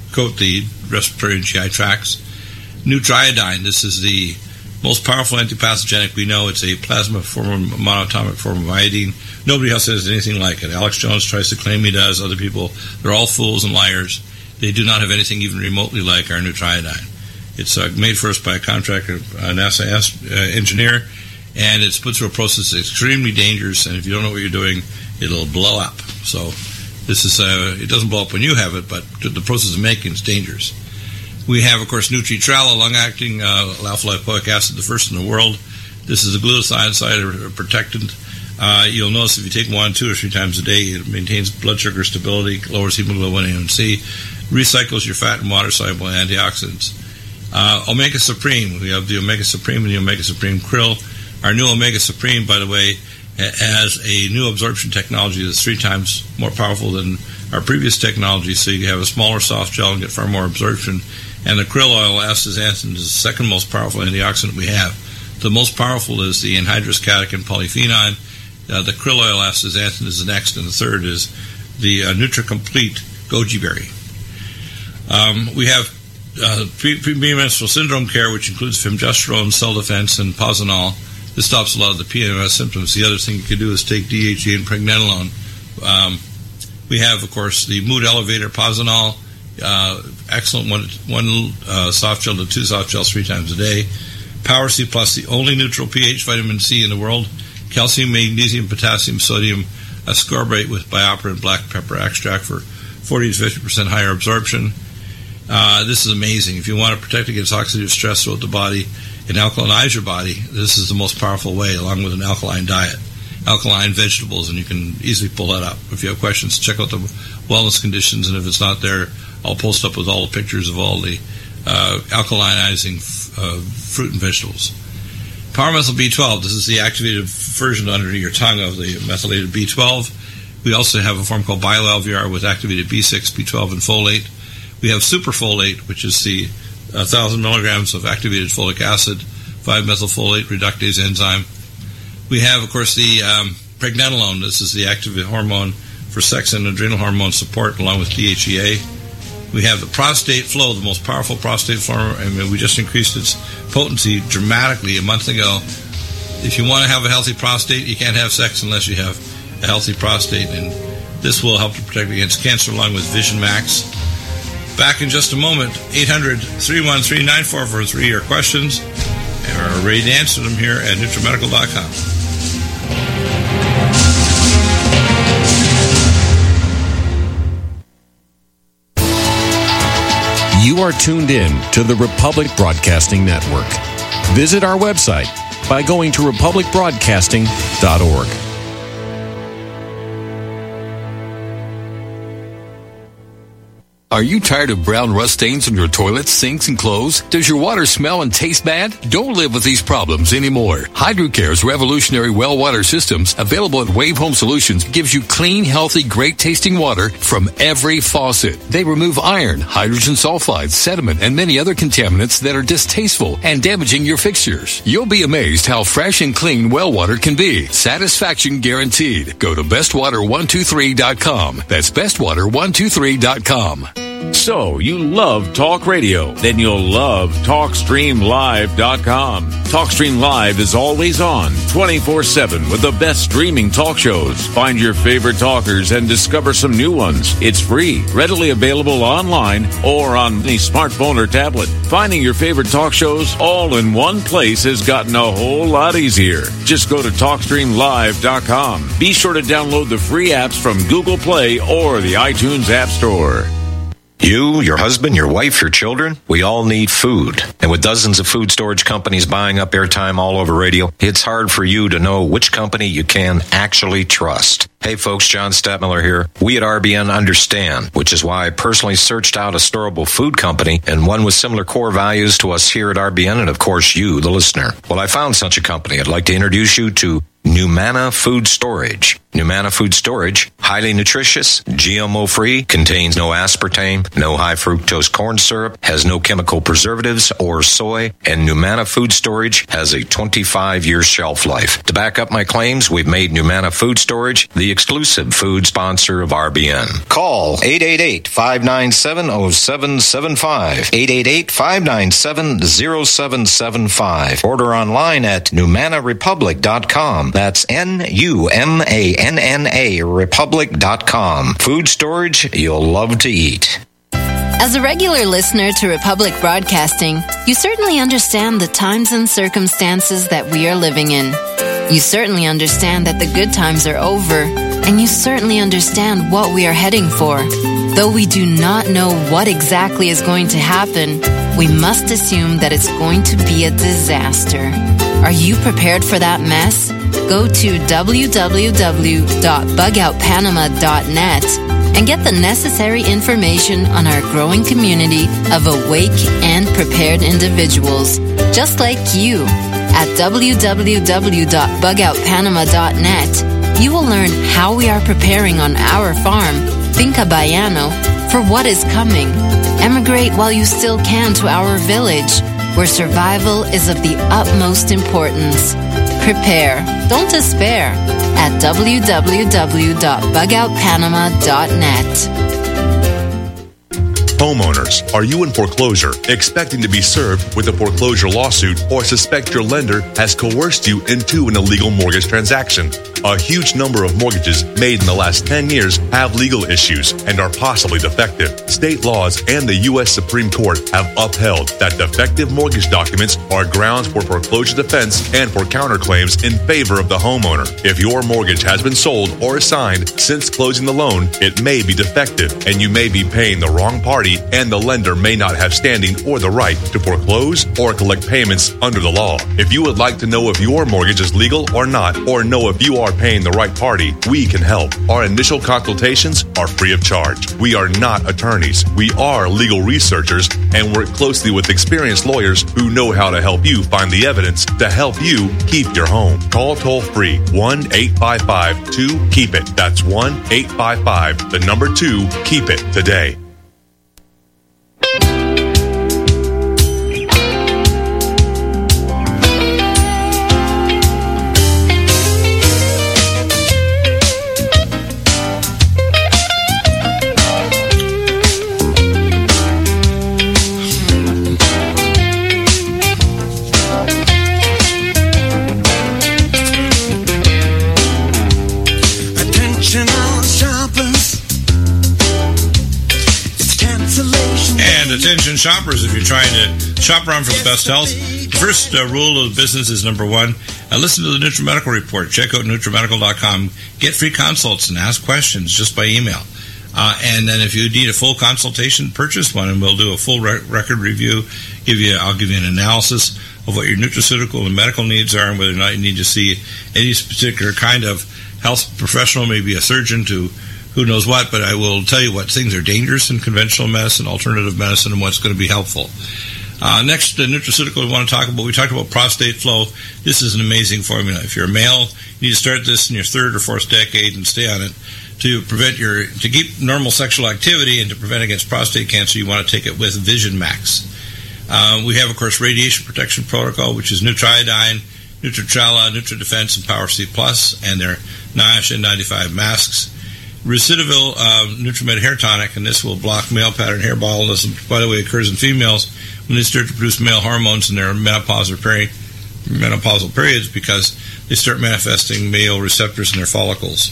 the respiratory and G I tracts. Nutriodine, this is the most powerful antipathogenic we know. It's a plasma form, of monatomic form of iodine. Nobody else has anything like it. Alex Jones tries to claim he does. Other people, they're all fools and liars. They do not have anything even remotely like our Nutriodine. It's uh, made for us by a contractor, a NASA uh, engineer, and it's put through a process that's extremely dangerous, and if you don't know what you're doing, it'll blow up. So this is, uh, it doesn't blow up when you have it, but the process of making it's dangerous. We have, of course, Nutri-Trala, long-acting uh, alpha-lipoic acid, the first in the world. This is a glutathione side, a protectant Uh, you'll notice if you take one, two, or three times a day, it maintains blood sugar stability, lowers hemoglobin A one C, recycles your fat and water-soluble antioxidants. Uh, Omega Supreme, we have the Omega Supreme and the Omega Supreme Krill. Our new Omega Supreme, by the way, has a new absorption technology that's three times more powerful than our previous technology, so you have a smaller soft gel and get far more absorption. And the krill oil astaxanthin is the second most powerful antioxidant we have. The most powerful is the anhydrous catechin polyphenol. Uh, the krill oil astaxanthin is the next, and the third is the uh, NutriComplete Goji Berry. Um, we have uh, premenstrual syndrome care, which includes Femgestrone, Cell Defense, and Posinol. This stops a lot of the P M S symptoms. The other thing you can do is take D H E and pregnenolone. Um, we have, of course, the Mood Elevator Posinol, uh, excellent one, one uh, soft gel to two soft gels three times a day. Power C Plus, the only neutral pH vitamin C in the world. Calcium, magnesium, potassium, sodium ascorbate with BioPerine and black pepper extract for forty to fifty percent higher absorption. Uh, this is amazing. If you want to protect against oxidative stress throughout the body and alkalinize your body, this is the most powerful way, along with an alkaline diet. Alkaline vegetables, and you can easily pull that up. If you have questions, check out the wellness conditions, and if it's not there, I'll post up with all the pictures of all the uh, alkalinizing f- uh, fruit and vegetables. Power Methyl B twelve, this is the activated version under your tongue of the methylated B twelve. We also have a form called BioLVR with activated B six, B twelve, and folate. We have Superfolate, which is the one thousand milligrams of activated folic acid, five methylfolate reductase enzyme. We have, of course, the um, pregnenolone. This is the active hormone for sex and adrenal hormone support, along with D H E A. We have the Prostate Flow, the most powerful prostate flow. I mean, we just increased its potency dramatically a month ago. If you want to have a healthy prostate, you can't have sex unless you have a healthy prostate, and this will help to protect against cancer, along with Vision Max. Back in just a moment, eight hundred, three one three, nine four four three, your questions, and we're ready to answer them here at NutriMedical dot com. You are tuned in to the Republic Broadcasting Network. Visit our website by going to republic broadcasting dot org. Are you tired of brown rust stains on your toilets, sinks, and clothes? Does your water smell and taste bad? Don't live with these problems anymore. HydroCare's revolutionary well water systems, available at Wave Home Solutions, gives you clean, healthy, great-tasting water from every faucet. They remove iron, hydrogen sulfide, sediment, and many other contaminants that are distasteful and damaging your fixtures. You'll be amazed how fresh and clean well water can be. Satisfaction guaranteed. Go to best water one two three dot com. That's best water one two three dot com. So, you love talk radio? Then you'll love talk stream live dot com. TalkStream Live is always on, twenty-four seven, with the best streaming talk shows. Find your favorite talkers and discover some new ones. It's free, readily available online or on any smartphone or tablet. Finding your favorite talk shows all in one place has gotten a whole lot easier. Just go to talk stream live dot com. Be sure to download the free apps from Google Play or the iTunes App Store. You, your husband, your wife, your children, we all need food. And with dozens of food storage companies buying up airtime all over radio, it's hard for you to know which company you can actually trust. Hey folks, John Stadtmiller here. We at R B N understand, which is why I personally searched out a storable food company and one with similar core values to us here at R B N and of course you, the listener. Well, I found such a company. I'd like to introduce you to Numana Food Storage. Numana Food Storage, highly nutritious, G M O-free, contains no aspartame, no high fructose corn syrup, has no chemical preservatives or soy, and Numana Food Storage has a twenty-five year shelf life. To back up my claims, we've made Numana Food Storage the exclusive food sponsor of R B N. Call eight eight eight, five nine seven, zero seven seven five, eight eight eight, five nine seven, zero seven seven five. Order online at numana republic dot com. That's N U M A N N A republic dot com. Food storage you'll love to eat. As a regular listener to Republic Broadcasting, you certainly understand the times and circumstances that we are living in. You certainly understand that the good times are over, and you certainly understand what we are heading for. Though we do not know what exactly is going to happen, we must assume that it's going to be a disaster. Are you prepared for that mess? Go to w w w dot bug out panama dot net and get the necessary information on our growing community of awake and prepared individuals, just like you. At w w w dot bug out panama dot net, you will learn how we are preparing on our farm, Finca Bayano, for what is coming. Emigrate while you still can to our village, where survival is of the utmost importance. Prepare, don't despair, at w w w dot bug out panama dot net. Homeowners, are you in foreclosure, expecting to be served with a foreclosure lawsuit, or suspect your lender has coerced you into an illegal mortgage transaction? A huge number of mortgages made in the last ten years have legal issues and are possibly defective. State laws and the U S Supreme Court have upheld that defective mortgage documents are grounds for foreclosure defense and for counterclaims in favor of the homeowner. If your mortgage has been sold or assigned since closing the loan, it may be defective and you may be paying the wrong party, and the lender may not have standing or the right to foreclose or collect payments under the law. If you would like to know if your mortgage is legal or not, or know if you are paying the right party, we can help. Our initial consultations are free of charge. We are not attorneys. We are legal researchers and work closely with experienced lawyers who know how to help you find the evidence to help you keep your home. Call toll free one eight five five two keep it. That's one eight five five, the number two, keep it today. Attention shoppers, if you're trying to shop around for the best health, the first uh, rule of the business is number one, uh, listen to the NutriMedical Report. Check out NutriMedical dot com. Get free consults and ask questions just by email. Uh, and then if you need a full consultation, purchase one and we'll do a full re- record review. Give you, I'll give you an analysis of what your nutraceutical and medical needs are and whether or not you need to see any particular kind of health professional, maybe a surgeon to who knows what, but I will tell you what things are dangerous in conventional medicine, alternative medicine, and what's going to be helpful. Uh, next, the nutraceutical we want to talk about, we talked about prostate flow. This is an amazing formula. If you're a male, you need to start this in your third or fourth decade and stay on it to prevent your, to keep normal sexual activity and to prevent against prostate cancer. You want to take it with Vision Max. Uh, we have, of course, radiation protection protocol, which is Nutriodine, Nutrichala, NutriDefense, and Power C Plus, and their NIOSH N ninety-five masks. Recidivil uh, NutriMed Hair Tonic, and this will block male pattern hair baldness. By the way, it occurs in females when they start to produce male hormones in their menopause or peri- menopausal periods because they start manifesting male receptors in their follicles.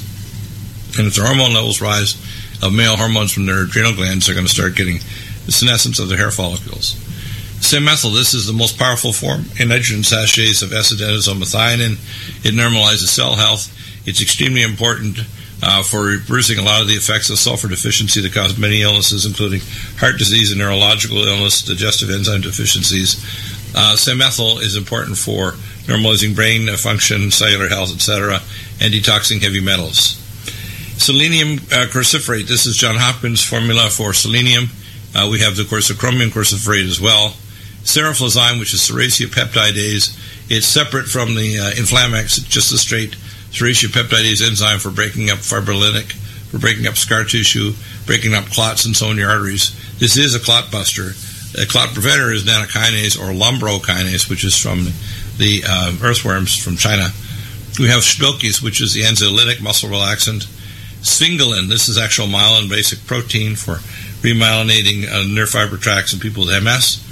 And if their hormone levels rise of male hormones from their adrenal glands, they're going to start getting the senescence of their hair follicles. Samethyl, this is the most powerful form in nitrogen sachets of S-adenosine methionine. It normalizes cell health. It's extremely important Uh, for reversing a lot of the effects of sulfur deficiency that cause many illnesses, including heart disease and neurological illness, digestive enzyme deficiencies. Uh, Samethyl is important for normalizing brain function, cellular health, et cetera, and detoxing heavy metals. Selenium uh, cruciferate. This is Johns Hopkins formula for selenium. Uh, we have, of course, the chromium cruciferate as well. Seroflozyme, which is Serratia peptidase. It's separate from the uh, Inflamex. It's just a straight Serratia peptidase enzyme for breaking up fibrinolytic, for breaking up scar tissue, breaking up clots and so in your arteries. This is a clot buster. A clot preventer is nanokinase or lumbrokinase, which is from the uh, earthworms from China. We have Spilkes, which is the anxiolytic muscle relaxant. Sphingolin, this is actual myelin basic protein for remyelinating uh, nerve fiber tracts in people with M S.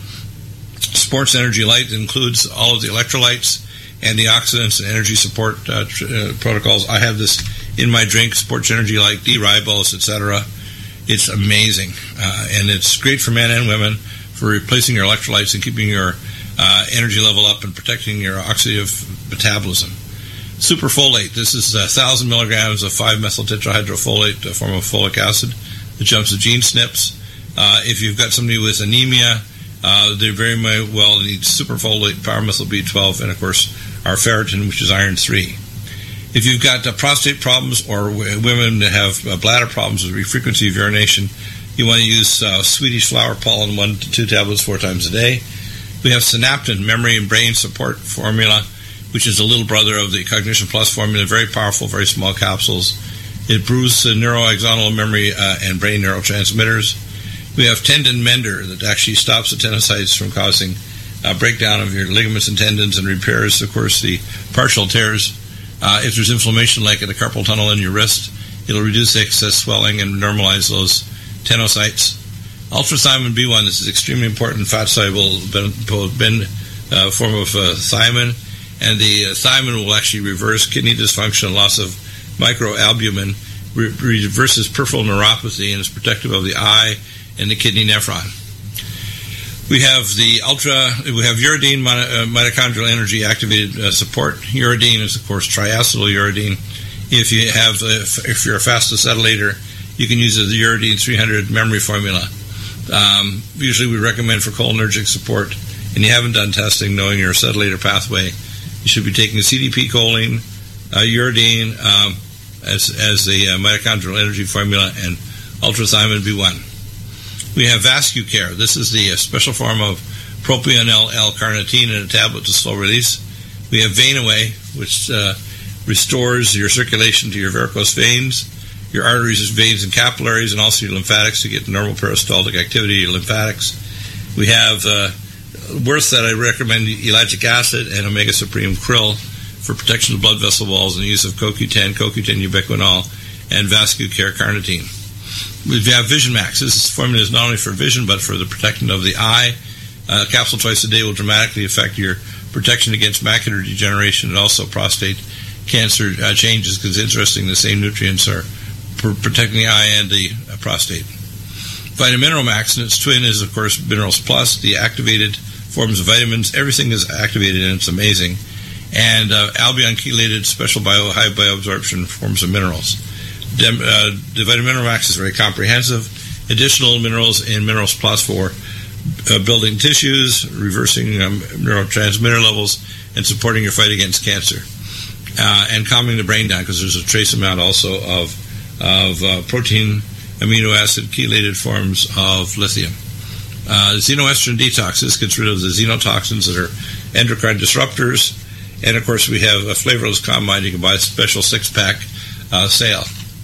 Sports Energy Light includes all of the electrolytes, antioxidants, and energy support uh, tr- uh, protocols. I have this in my drink, Sports Energy Light, D-ribose, et cetera. It's amazing, uh, and it's great for men and women for replacing your electrolytes and keeping your uh, energy level up and protecting your oxidative metabolism. Superfolate, this is one thousand milligrams of five methyl tetrahydrofolate, a form of folic acid that jumps the gene S N Ps. Uh, if you've got somebody with anemia, uh, they very well need superfolate, pyromethyl B twelve, and of course our ferritin, which is iron three. If you've got uh, prostate problems or w- women that have uh, bladder problems with frequency of urination, you want to use uh, Swedish flower pollen, one to two tablets four times a day. We have Synaptin, memory and brain support formula, which is the little brother of the Cognition Plus formula, very powerful, very small capsules. It brews uh, neuroaxonal memory uh, and brain neurotransmitters. We have Tendon Mender that actually stops the tenocytes from causing uh, breakdown of your ligaments and tendons and repairs, of course, the partial tears. Uh, if there's inflammation like in the carpal tunnel in your wrist, it'll reduce excess swelling and normalize those tenocytes. Ultrathymine B one, this is extremely important, fat-soluble ben, ben, uh, form of uh, thiamine, and the uh, thiamine will actually reverse kidney dysfunction, loss of microalbumin, re- reverses peripheral neuropathy, and is protective of the eye and the kidney nephron. We have the ultra, we have uridine, uh, mitochondrial energy activated uh, support. Uridine is, of course, triacetyl uridine. If you have, uh, if, if you're a fast acetylator, you can use the uridine three hundred memory formula. Um, usually we recommend for cholinergic support, and you haven't done testing knowing your acetylator pathway. You should be taking C D P choline, uh, uridine um, as, as the uh, mitochondrial energy formula, and ultrathymine B one. We have VascuCare. This is the uh, special form of propionyl L-carnitine in a tablet to slow release. We have VeinAway, which uh, restores your circulation to your varicose veins, your arteries, veins, and capillaries, and also your lymphatics to get normal peristaltic activity of your lymphatics. We have uh, Worth that I recommend ellagic acid and Omega Supreme Krill for protection of blood vessel walls and the use of C O Q ten, C O Q ten ubiquinol, and VascuCare carnitine. We have Vision Max. This formula is not only for vision, but for the protection of the eye. Uh, a capsule twice a day will dramatically affect your protection against macular degeneration and also prostate cancer uh, changes, because it's interesting, the same nutrients are pr- protecting the eye and the uh, prostate. Vitamineral Max, and its twin is, of course, Minerals Plus, the activated forms of vitamins. Everything is activated, and it's amazing. And uh, Albion chelated special bio, high bioabsorption forms of minerals. Dem, uh, the Vitamineral Max is very comprehensive. Additional minerals in Minerals Plus for uh, building tissues, reversing um, neurotransmitter levels, and supporting your fight against cancer. Uh, and calming the brain down, because there's a trace amount also of, of uh, protein, amino acid, chelated forms of lithium. Uh, Xenoestrogen Detox. This gets rid of the xenotoxins that are endocrine disruptors. And, of course, we have a flavorless combine. You can buy a special six-pack uh, sale.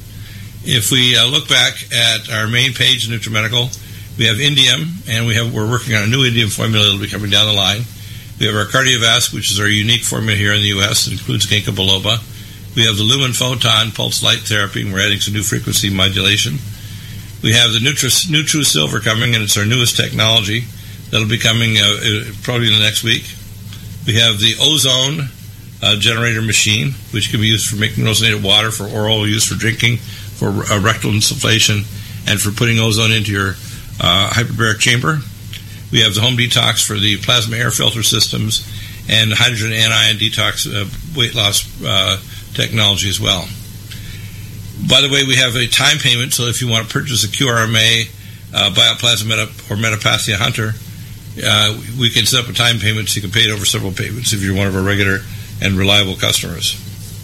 If we uh, look back at our main page, NutriMedical, we have Indium, and we have, we're working on a new Indium formula that will be coming down the line. We have our Cardiovasc, which is our unique formula here in the U S. It includes ginkgo biloba. We have the Lumen Photon Pulse Light Therapy, and we're adding some new frequency modulation. We have the Nutri- Nutru Silver coming, and it's our newest technology. That'll be coming uh, probably in the next week. We have the Ozone uh, generator machine, which can be used for making ozonated water for oral use, for drinking, for uh, rectal insufflation, and for putting ozone into your uh, hyperbaric chamber. We have the Home Detox for the plasma air filter systems, and hydrogen anion detox uh, weight loss uh, technology as well. By the way, we have a time payment, so if you want to purchase a Q R M A, uh, Bioplasma Meta, or Metapathia Hunter, uh, we can set up a time payment so you can pay it over several payments if you're one of our regular and reliable customers.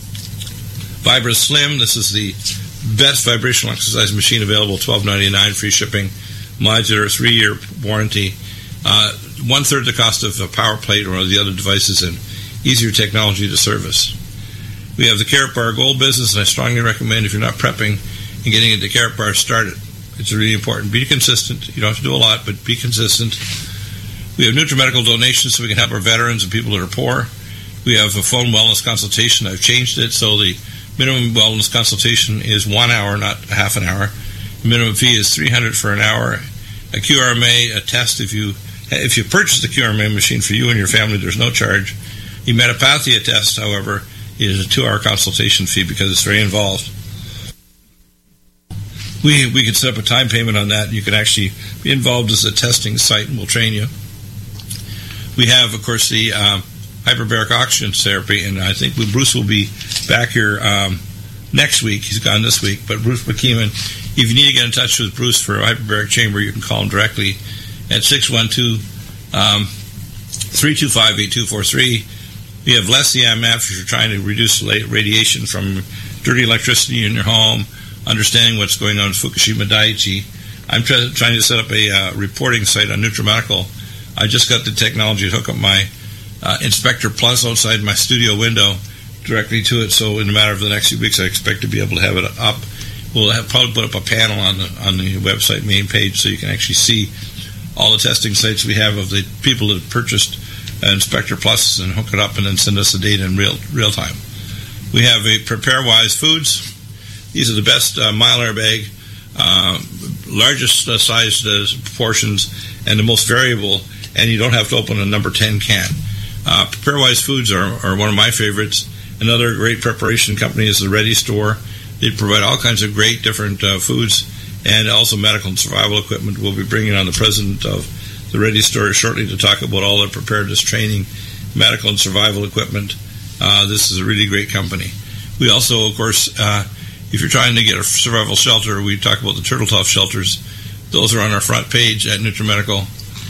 Vibra Slim, this is the best vibrational exercise machine available, twelve ninety-nine, free shipping, modular, three-year warranty, uh, one-third the cost of a power plate or the other devices, and easier technology to service. We have the Carrot Bar Gold business, and I strongly recommend, if you're not prepping and getting into Carrot Bar, start it. It's really important. Be consistent. You don't have to do a lot, but be consistent. We have NutriMedical donations so we can help our veterans and people that are poor. We have a phone wellness consultation. I've changed it so the minimum wellness consultation is one hour, not half an hour. The minimum fee is three hundred dollars for an hour. A Q R M A, a test, if you if you purchase the Q R M A machine for you and your family, there's no charge. The Metapathia test, however, is a two-hour consultation fee because it's very involved. We we can set up a time payment on that. You can actually be involved as a testing site, and we'll train you. We have, of course, the um, hyperbaric oxygen therapy, and I think Bruce will be back here um, next week. He's gone this week, but Bruce McKeeman, if you need to get in touch with Bruce for a hyperbaric chamber, you can call him directly at six one two, three two five, eight two four three. We have less E M F if you're trying to reduce radiation from dirty electricity in your home, understanding what's going on with Fukushima Daiichi. I'm try- trying to set up a uh, reporting site on NutriMedical. I just got the technology to hook up my uh, Inspector Plus outside my studio window directly to it, so in a matter of the next few weeks I expect to be able to have it up. We'll have probably put up a panel on the on the website main page so you can actually see all the testing sites we have of the people that have purchased uh, Inspector Plus and hook it up and then send us the data in real real time. We have a PrepareWise Foods. These are the best uh, Mylar bag, uh, largest uh, sized uh, portions, and the most variable, and you don't have to open a number ten can. Uh, PrepareWise Foods are, are one of my favorites. Another great preparation company is the Ready Store. They provide all kinds of great different uh, foods and also medical and survival equipment. We'll be bringing on the president of the Ready Store shortly to talk about all their preparedness training, medical and survival equipment. Uh, this is a really great company. We also, of course, uh, if you're trying to get a survival shelter, we talk about the Turtle Top shelters. Those are on our front page at NutriMedical.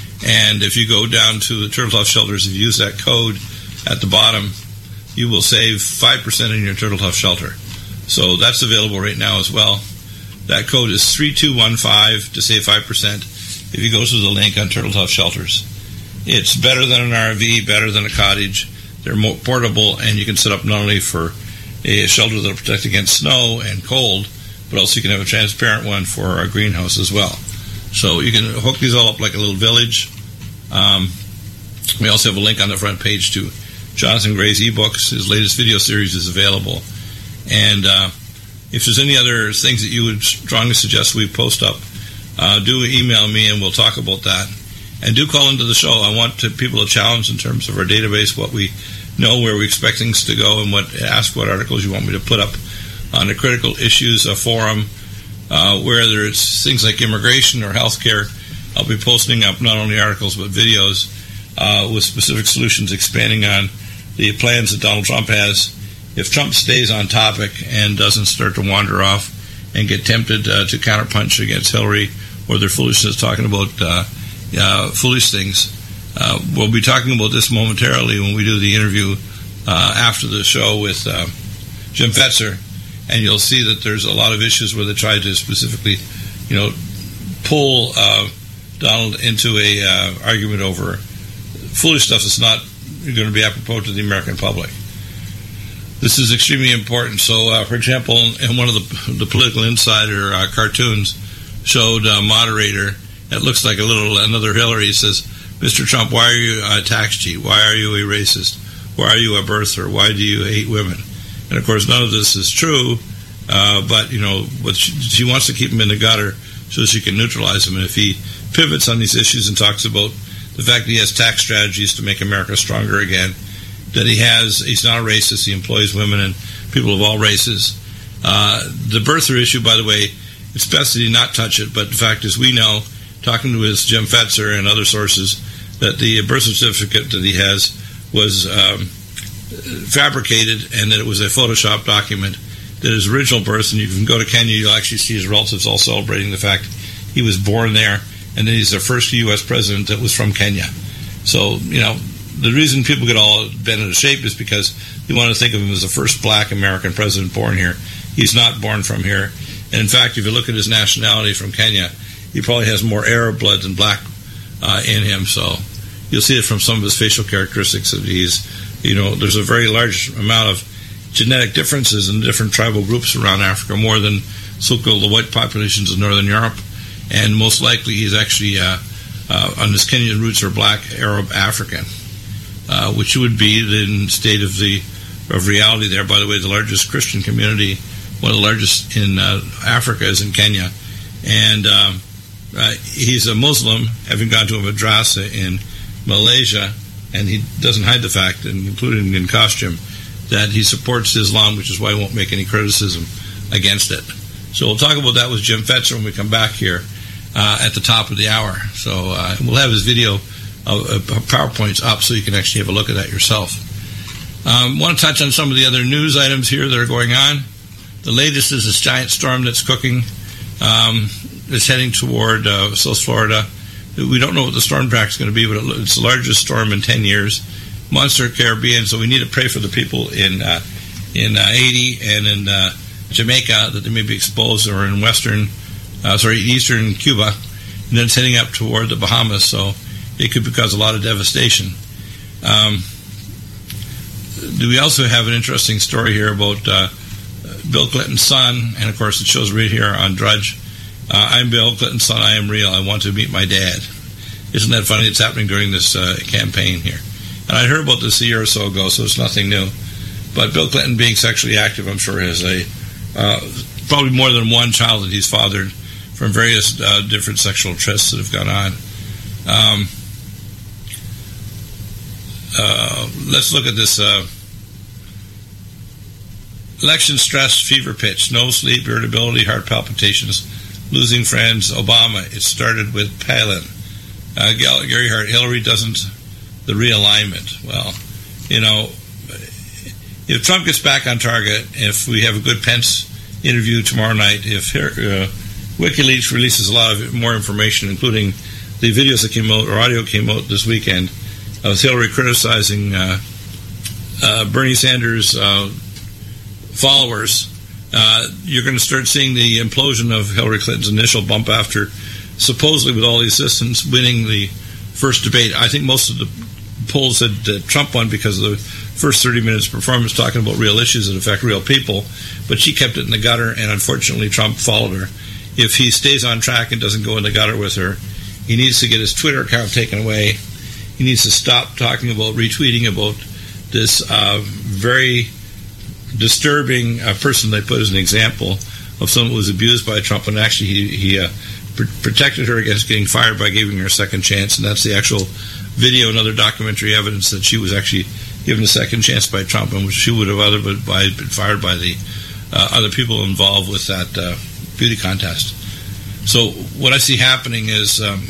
And if you go down to the Turtle Top shelters, if you use that code at the bottom, you will save five percent in your Turtle Top shelter. So that's available right now as well. That code is three two one five to save five percent if you go to the link on Turtle Top Shelters. It's better than an R V, better than a cottage. They're more portable, and you can set up not only for a shelter that will protect against snow and cold, but also you can have a transparent one for a greenhouse as well. So you can hook these all up like a little village. Um, we also have a link on the front page to Jonathan Gray's ebooks. His latest video series is available. And uh, if there's any other things that you would strongly suggest we post up, uh, do email me and we'll talk about that. And do call into the show. I want to, people to challenge in terms of our database, what we know, where we expect things to go, and what ask what articles you want me to put up on the Critical Issues uh, forum, uh, where there's things like immigration or healthcare. I'll be posting up not only articles but videos uh, with specific solutions expanding on the plans that Donald Trump has. If Trump stays on topic and doesn't start to wander off and get tempted uh, to counterpunch against Hillary or their foolishness talking about uh, uh, foolish things, uh, we'll be talking about this momentarily when we do the interview uh, after the show with uh, Jim Fetzer, and you'll see that there's a lot of issues where they try to specifically, you know, pull uh, Donald into a uh, argument over foolish stuff that's not going to be apropos to the American public. This is extremely important. So, uh, for example, in one of the, the Political Insider uh, cartoons showed a moderator that looks like a little another Hillary. He says, Mister Trump, why are you a tax cheat? Why are you a racist? Why are you a birther? Why do you hate women? And, of course, none of this is true, uh, but, you know, what she, she wants to keep him in the gutter so she can neutralize him. And if he pivots on these issues and talks about the fact that he has tax strategies to make America stronger again, that he has, he's not a racist, he employs women and people of all races. Uh, the birther issue, by the way, it's best that he not touch it, but the fact is we know, talking to his Jim Fetzer and other sources, that the birth certificate that he has was um, fabricated and that it was a Photoshop document, that his original birth, and you can go to Kenya, you'll actually see his relatives all celebrating the fact he was born there, and then he's the first U S president that was from Kenya. So, you know, the reason people get all bent into shape is because they want to think of him as the first black American president born here. He's not born from here. And in fact, if you look at his nationality from Kenya, he probably has more Arab blood than black uh, in him. So you'll see it from some of his facial characteristics that he's, you know, there's a very large amount of genetic differences in different tribal groups around Africa, more than so-called the white populations of Northern Europe. And most likely he's actually, uh, uh, on his Kenyan roots, are black, Arab, African. Uh, which would be the state of the of reality there. By the way, the largest Christian community, one of the largest in uh, Africa, is in Kenya. And um, uh, he's a Muslim, having gone to a madrasa in Malaysia, and he doesn't hide the fact, and including in costume, that he supports Islam, which is why he won't make any criticism against it. So we'll talk about that with Jim Fetzer when we come back here uh, at the top of the hour. So uh, we'll have his video Uh, PowerPoint's up so you can actually have a look at that yourself. Um, want to touch on some of the other news items here that are going on. The latest is this giant storm that's cooking. Um, it's heading toward uh, South Florida. We don't know what the storm track is going to be, but it's the largest storm in ten years. months to the Caribbean. So we need to pray for the people in uh, in uh, Haiti and in uh, Jamaica that they may be exposed, or in western, uh, sorry, eastern Cuba, and then it's heading up toward the Bahamas. So it could cause a lot of devastation. Um, we also have an interesting story here about uh, Bill Clinton's son, and of course it shows right here on Drudge. Uh, I'm Bill Clinton's son. I am real. I want to meet my dad. Isn't that funny? It's happening during this uh, campaign here. And I heard about this a year or so ago, so it's nothing new. But Bill Clinton, being sexually active, I'm sure has a uh, probably more than one child that he's fathered from various uh, different sexual trysts that have gone on. Um, uh, let's look at this. Uh, election stress, fever pitch, no sleep, irritability, heart palpitations, losing friends, Obama. It started with Palin. Uh, Gary Hart, Hillary doesn't, the realignment. Well, you know, if Trump gets back on target, if we have a good Pence interview tomorrow night, if uh, WikiLeaks releases a lot of more information, including the videos that came out or audio came out this weekend of Hillary criticizing uh, uh, Bernie Sanders' uh, followers, uh, you're going to start seeing the implosion of Hillary Clinton's initial bump after supposedly with all the assistants winning the first debate. I think most of the polls said that Trump won because of the first thirty minutes of performance talking about real issues that affect real people, but she kept it in the gutter, and unfortunately Trump followed her. If he stays on track and doesn't go in the gutter with her, he needs to get his Twitter account taken away. He needs to stop talking about, retweeting about this uh, very disturbing uh, person they put as an example of someone who was abused by Trump, and actually he, he uh, pr- protected her against getting fired by giving her a second chance, and that's the actual video and other documentary evidence that she was actually given a second chance by Trump, and which she would have other been fired by the uh, other people involved with that uh, beauty contest. So what I see happening is um,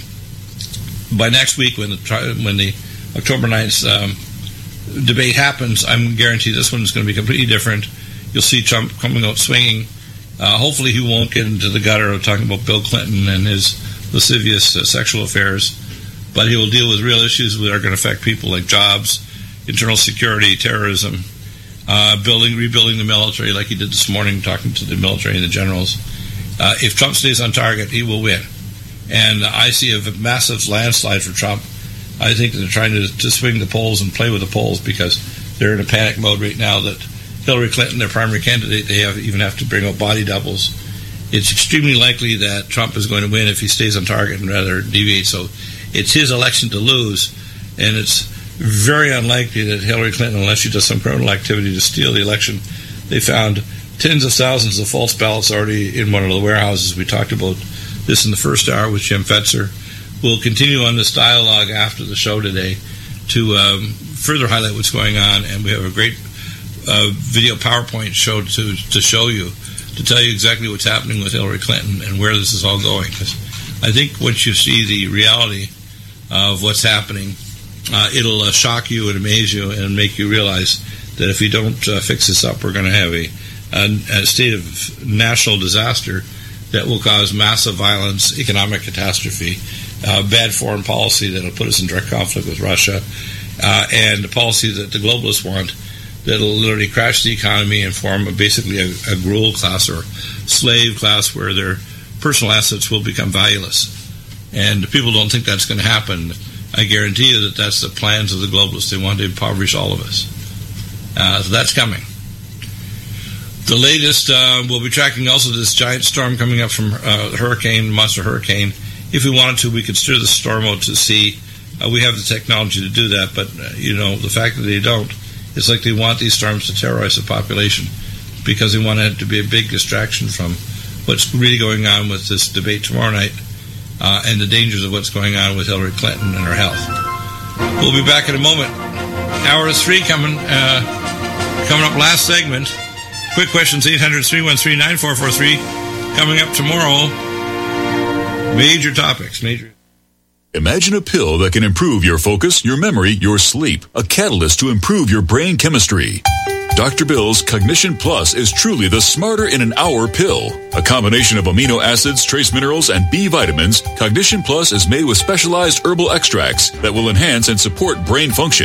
by next week, when the when the October ninth um, debate happens, I'm guaranteed this one is going to be completely different. You'll see Trump coming out swinging. Uh, hopefully he won't get into the gutter of talking about Bill Clinton and his lascivious uh, sexual affairs, but he will deal with real issues that are going to affect people like jobs, internal security, terrorism, uh, building, rebuilding the military like he did this morning, talking to the military and the generals. Uh, if Trump stays on target, he will win. And I see a massive landslide for Trump. I think they're trying to, to swing the polls and play with the polls because they're in a panic mode right now that Hillary Clinton, their primary candidate, they have, even have to bring out body doubles. It's extremely likely that Trump is going to win if he stays on target and rather deviate. So it's his election to lose, and it's very unlikely that Hillary Clinton, unless she does some criminal activity to steal the election. They found tens of thousands of false ballots already in one of the warehouses. We talked about this in the first hour with Jim Fetzer. We'll continue on this dialogue after the show today to um, further highlight what's going on, and we have a great uh, video PowerPoint show to, to show you, to tell you exactly what's happening with Hillary Clinton and where this is all going. Because I think once you see the reality of what's happening, uh, it'll uh, shock you and amaze you and make you realize that if you don't uh, fix this up, we're going to have a, a, a state of national disaster that will cause massive violence, economic catastrophe, uh, bad foreign policy that will put us in direct conflict with Russia, uh, and the policy that the globalists want that will literally crash the economy and form a, basically a, a gruel class or slave class where their personal assets will become valueless. And people don't think that's going to happen. I guarantee you that that's the plans of the globalists. They want to impoverish all of us. Uh, so that's coming. The latest, uh, we'll be tracking also this giant storm coming up from uh, hurricane, monster hurricane. If we wanted to, we could steer the storm out to sea. Uh, we have the technology to do that, but, uh, you know, the fact that they don't, it's like they want these storms to terrorize the population because they want it to be a big distraction from what's really going on with this debate tomorrow night uh, and the dangers of what's going on with Hillary Clinton and her health. We'll be back in a moment. Hour three coming, uh, coming up last segment. Quick questions, eight hundred, three one three, nine four four three. Coming up tomorrow, major topics. Major. Imagine a pill that can improve your focus, your memory, your sleep. A catalyst to improve your brain chemistry. Doctor Bill's Cognition Plus is truly the smarter in an hour pill. A combination of amino acids, trace minerals, and B vitamins, Cognition Plus is made with specialized herbal extracts that will enhance and support brain function.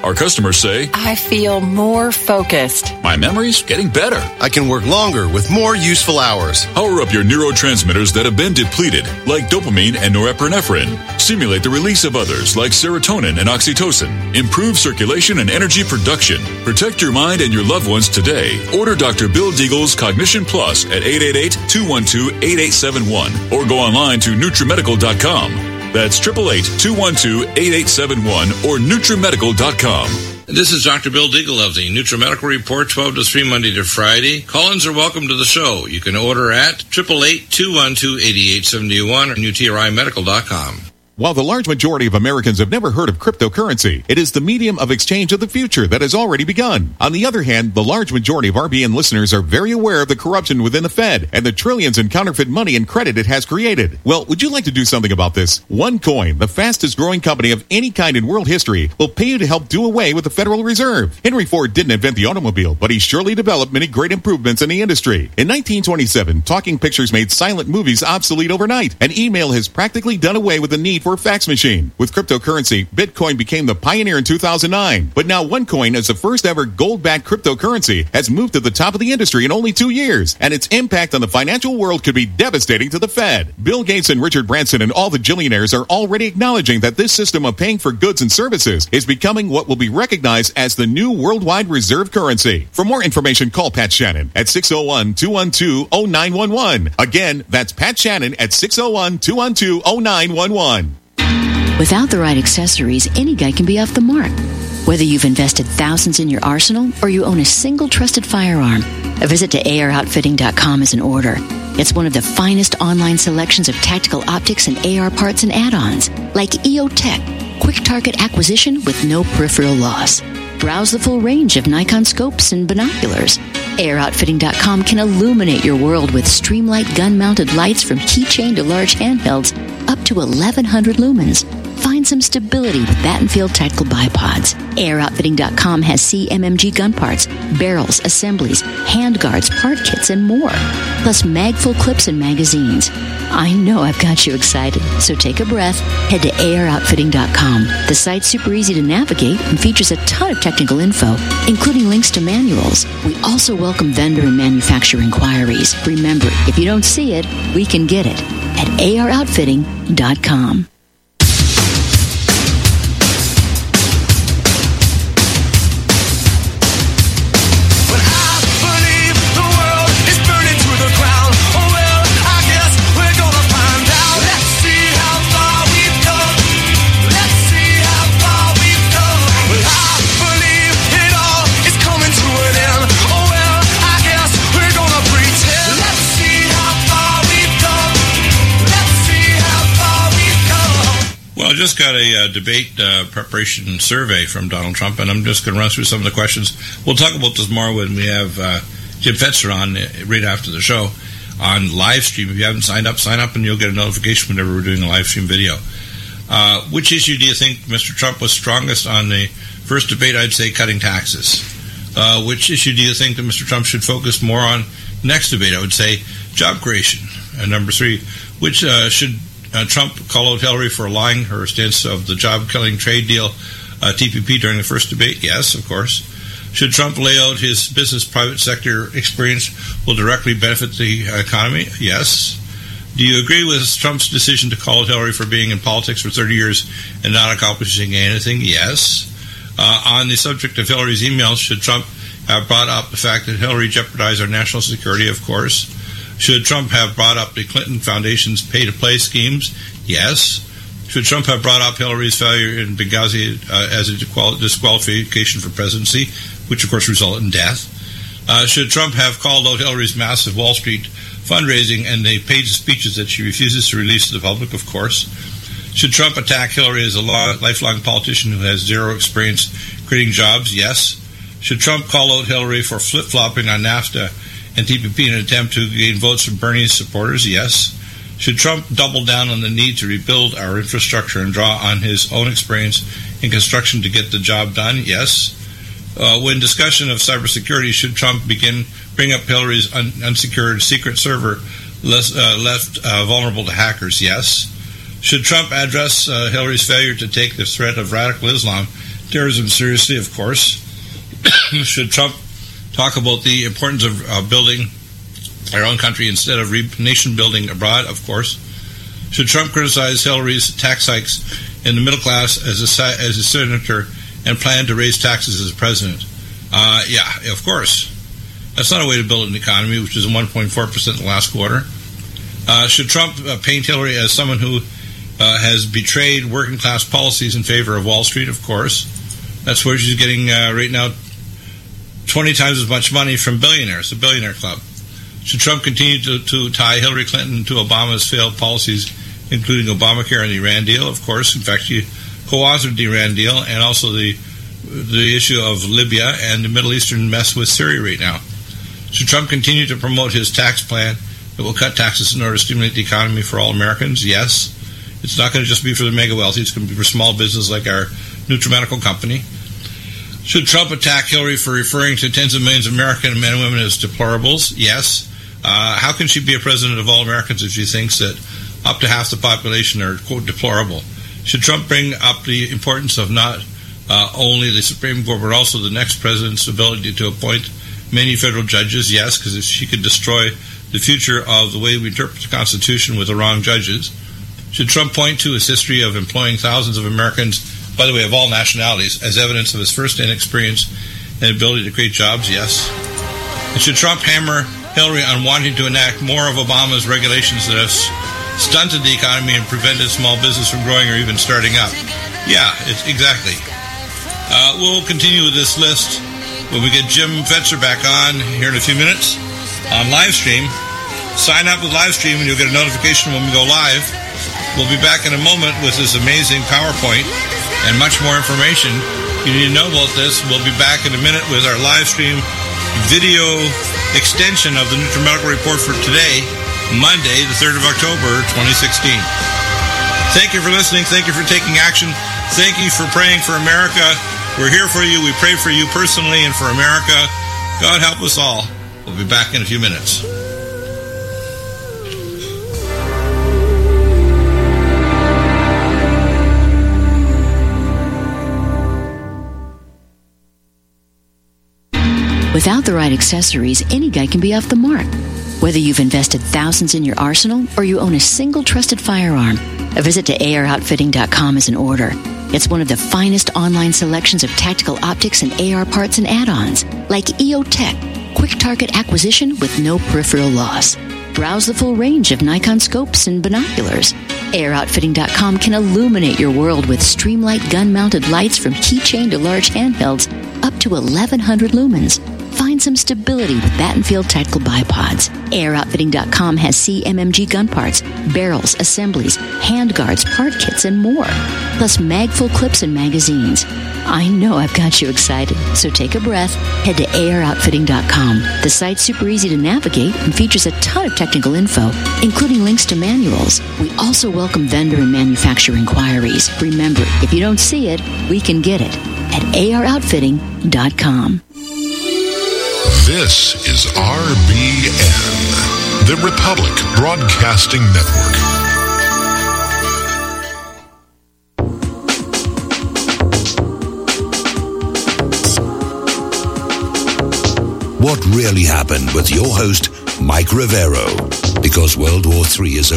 Our customers say, I feel more focused. My memory's getting better. I can work longer with more useful hours. Power up your neurotransmitters that have been depleted, like dopamine and norepinephrine. Stimulate the release of others, like serotonin and oxytocin. Improve circulation and energy production. Protect your mind and your loved ones today. Order Doctor Bill Deagle's Cognition Plus at eight eight eight, two one two, eight eight seven one or go online to NutriMedical dot com. That's eight eight eight, two one two, eight eight seven one or NutriMedical dot com. This is Doctor Bill Deagle of the NutriMedical Report, twelve to three, Monday to Friday. Call-ins are welcome to the show. You can order at eight eight eight, two one two, eight eight seven one or N U T R I medical dot com. While the large majority of Americans have never heard of cryptocurrency, it is the medium of exchange of the future that has already begun. On the other hand, the large majority of R B N listeners are very aware of the corruption within the Fed and the trillions in counterfeit money and credit it has created. Well, would you like to do something about this? OneCoin, the fastest growing company of any kind in world history, will pay you to help do away with the Federal Reserve. Henry Ford didn't invent the automobile, but he surely developed many great improvements in the industry. In nineteen twenty-seven, talking pictures made silent movies obsolete overnight, and email has practically done away with the need for a fax machine. With cryptocurrency, Bitcoin became the pioneer in two thousand nine. But now OneCoin, as the first ever gold-backed cryptocurrency, has moved to the top of the industry in only two years, and its impact on the financial world could be devastating to the Fed. Bill Gates and Richard Branson and all the billionaires are already acknowledging that this system of paying for goods and services is becoming what will be recognized as the new worldwide reserve currency. For more information, call Pat Shannon at six oh one, two one two, oh nine one one. Again, that's Pat Shannon at six oh one, two one two, oh nine one one. Without the right accessories, any guy can be off the mark. Whether you've invested thousands in your arsenal or you own a single trusted firearm, a visit to A R outfitting dot com is in order. It's one of the finest online selections of tactical optics and A R parts and add-ons, like E O Tech, quick target acquisition with no peripheral loss. Browse the full range of Nikon scopes and binoculars. A R outfitting dot com can illuminate your world with Streamlight gun-mounted lights from keychain to large handhelds up to eleven hundred lumens. Find some stability with Battenfield Tactical Bipods. A R outfitting dot com has C M M G gun parts, barrels, assemblies, handguards, part kits, and more. Plus mag-full clips and magazines. I know I've got you excited, so take a breath. Head to A R outfitting dot com. The site's super easy to navigate and features a ton of technical info, including links to manuals. We also welcome vendor and manufacturer inquiries. Remember, if you don't see it, we can get it at A R outfitting dot com. Well, I just got a uh, debate uh, preparation survey from Donald Trump, and I'm just going to run through some of the questions. We'll talk about this more when we have uh, Jim Fetzer on uh, right after the show on live stream. If you haven't signed up, sign up, and you'll get a notification whenever we're doing a live stream video. Uh, which issue do you think Mister Trump was strongest on the first debate? I'd say cutting taxes. Uh, which issue do you think that Mister Trump should focus more on next debate? I would say job creation. And number three, which uh, should Uh, Trump call out Hillary for lying her stance of the job-killing trade deal, uh, T P P, during the first debate? Yes, of course. Should Trump lay out his business private sector experience will directly benefit the economy? Yes. Do you agree with Trump's decision to call out Hillary for being in politics for thirty years and not accomplishing anything? Yes. Uh, on the subject of Hillary's emails, should Trump have brought up the fact that Hillary jeopardized our national security? Of course. Should Trump have brought up the Clinton Foundation's pay-to-play schemes? Yes. Should Trump have brought up Hillary's failure in Benghazi uh, as a disqualification for presidency, which of course resulted in death? Uh, should Trump have called out Hillary's massive Wall Street fundraising and the paid speeches that she refuses to release to the public? Of course. Should Trump attack Hillary as a lifelong politician who has zero experience creating jobs? Yes. Should Trump call out Hillary for flip-flopping on NAFTA and T P P in an attempt to gain votes from Bernie's supporters? Yes. Should Trump double down on the need to rebuild our infrastructure and draw on his own experience in construction to get the job done? Yes. Uh, when discussion of cybersecurity, should Trump begin bring up Hillary's un- unsecured secret server less, uh, left uh, vulnerable to hackers? Yes. Should Trump address uh, Hillary's failure to take the threat of radical Islam terrorism seriously, of course. Should Trump talk about the importance of uh, building our own country instead of re- nation building abroad, of course? Should Trump criticize Hillary's tax hikes in the middle class as a, as a senator and plan to raise taxes as president? Uh, yeah, of course. That's not a way to build an economy, which is one point four percent in the last quarter. Uh, should Trump uh, paint Hillary as someone who uh, has betrayed working class policies in favor of Wall Street? Of course. That's where she's getting uh, right now twenty times as much money from billionaires, the billionaire club. Should Trump continue to, to tie Hillary Clinton to Obama's failed policies, including Obamacare and the Iran deal? Of course. In fact, she co-authored the Iran deal and also the the issue of Libya and the Middle Eastern mess with Syria right now. Should Trump continue to promote his tax plan that will cut taxes in order to stimulate the economy for all Americans? Yes. It's not going to just be for the mega wealthy. It's going to be for small business like our NutriMedical company. Should Trump attack Hillary for referring to tens of millions of American men and women as deplorables? Yes. Uh, how can she be a president of all Americans if she thinks that up to half the population are, quote, deplorable? Should Trump bring up the importance of not uh, only the Supreme Court, but also the next president's ability to appoint many federal judges? Yes, because she could destroy the future of the way we interpret the Constitution with the wrong judges. Should Trump point to his history of employing thousands of Americans, by the way, of all nationalities, as evidence of his first-hand experience and ability to create jobs? Yes. And should Trump hammer Hillary on wanting to enact more of Obama's regulations that have stunted the economy and prevented small business from growing or even starting up? Yeah, it's, exactly. Uh, we'll continue with this list when we get Jim Fetzer back on here in a few minutes on live stream. Sign up with live stream and you'll get a notification when we go live. We'll be back in a moment with this amazing PowerPoint and much more information. You need to know about this. We'll be back in a minute with our live stream video extension of the NutriMedical Report for today, Monday, the third of October, twenty sixteen. Thank you for listening. Thank you for taking action. Thank you for praying for America. We're here for you. We pray for you personally and for America. God help us all. We'll be back in a few minutes. Without the right accessories, any guy can be off the mark. Whether you've invested thousands in your arsenal or you own a single trusted firearm, a visit to A R outfitting dot com is in order. It's one of the finest online selections of tactical optics and A R parts and add-ons, like E O Tech, quick target acquisition with no peripheral loss. Browse the full range of Nikon scopes and binoculars. A R outfitting dot com can illuminate your world with Streamlight gun-mounted lights from keychain to large handhelds up to eleven hundred lumens. Find some stability with Battenfield Tactical Bipods. A R outfitting dot com has C M M G gun parts, barrels, assemblies, handguards, part kits, and more. Plus mag-full clips and magazines. I know I've got you excited, so take a breath. Head to A R outfitting dot com. The site's super easy to navigate and features a ton of technical info, including links to manuals. We also welcome vendor and manufacturer inquiries. Remember, if you don't see it, we can get it at A R outfitting dot com. This is R B N, the Republic Broadcasting Network. What really happened with your host, Mike Rivero? Because World War Three is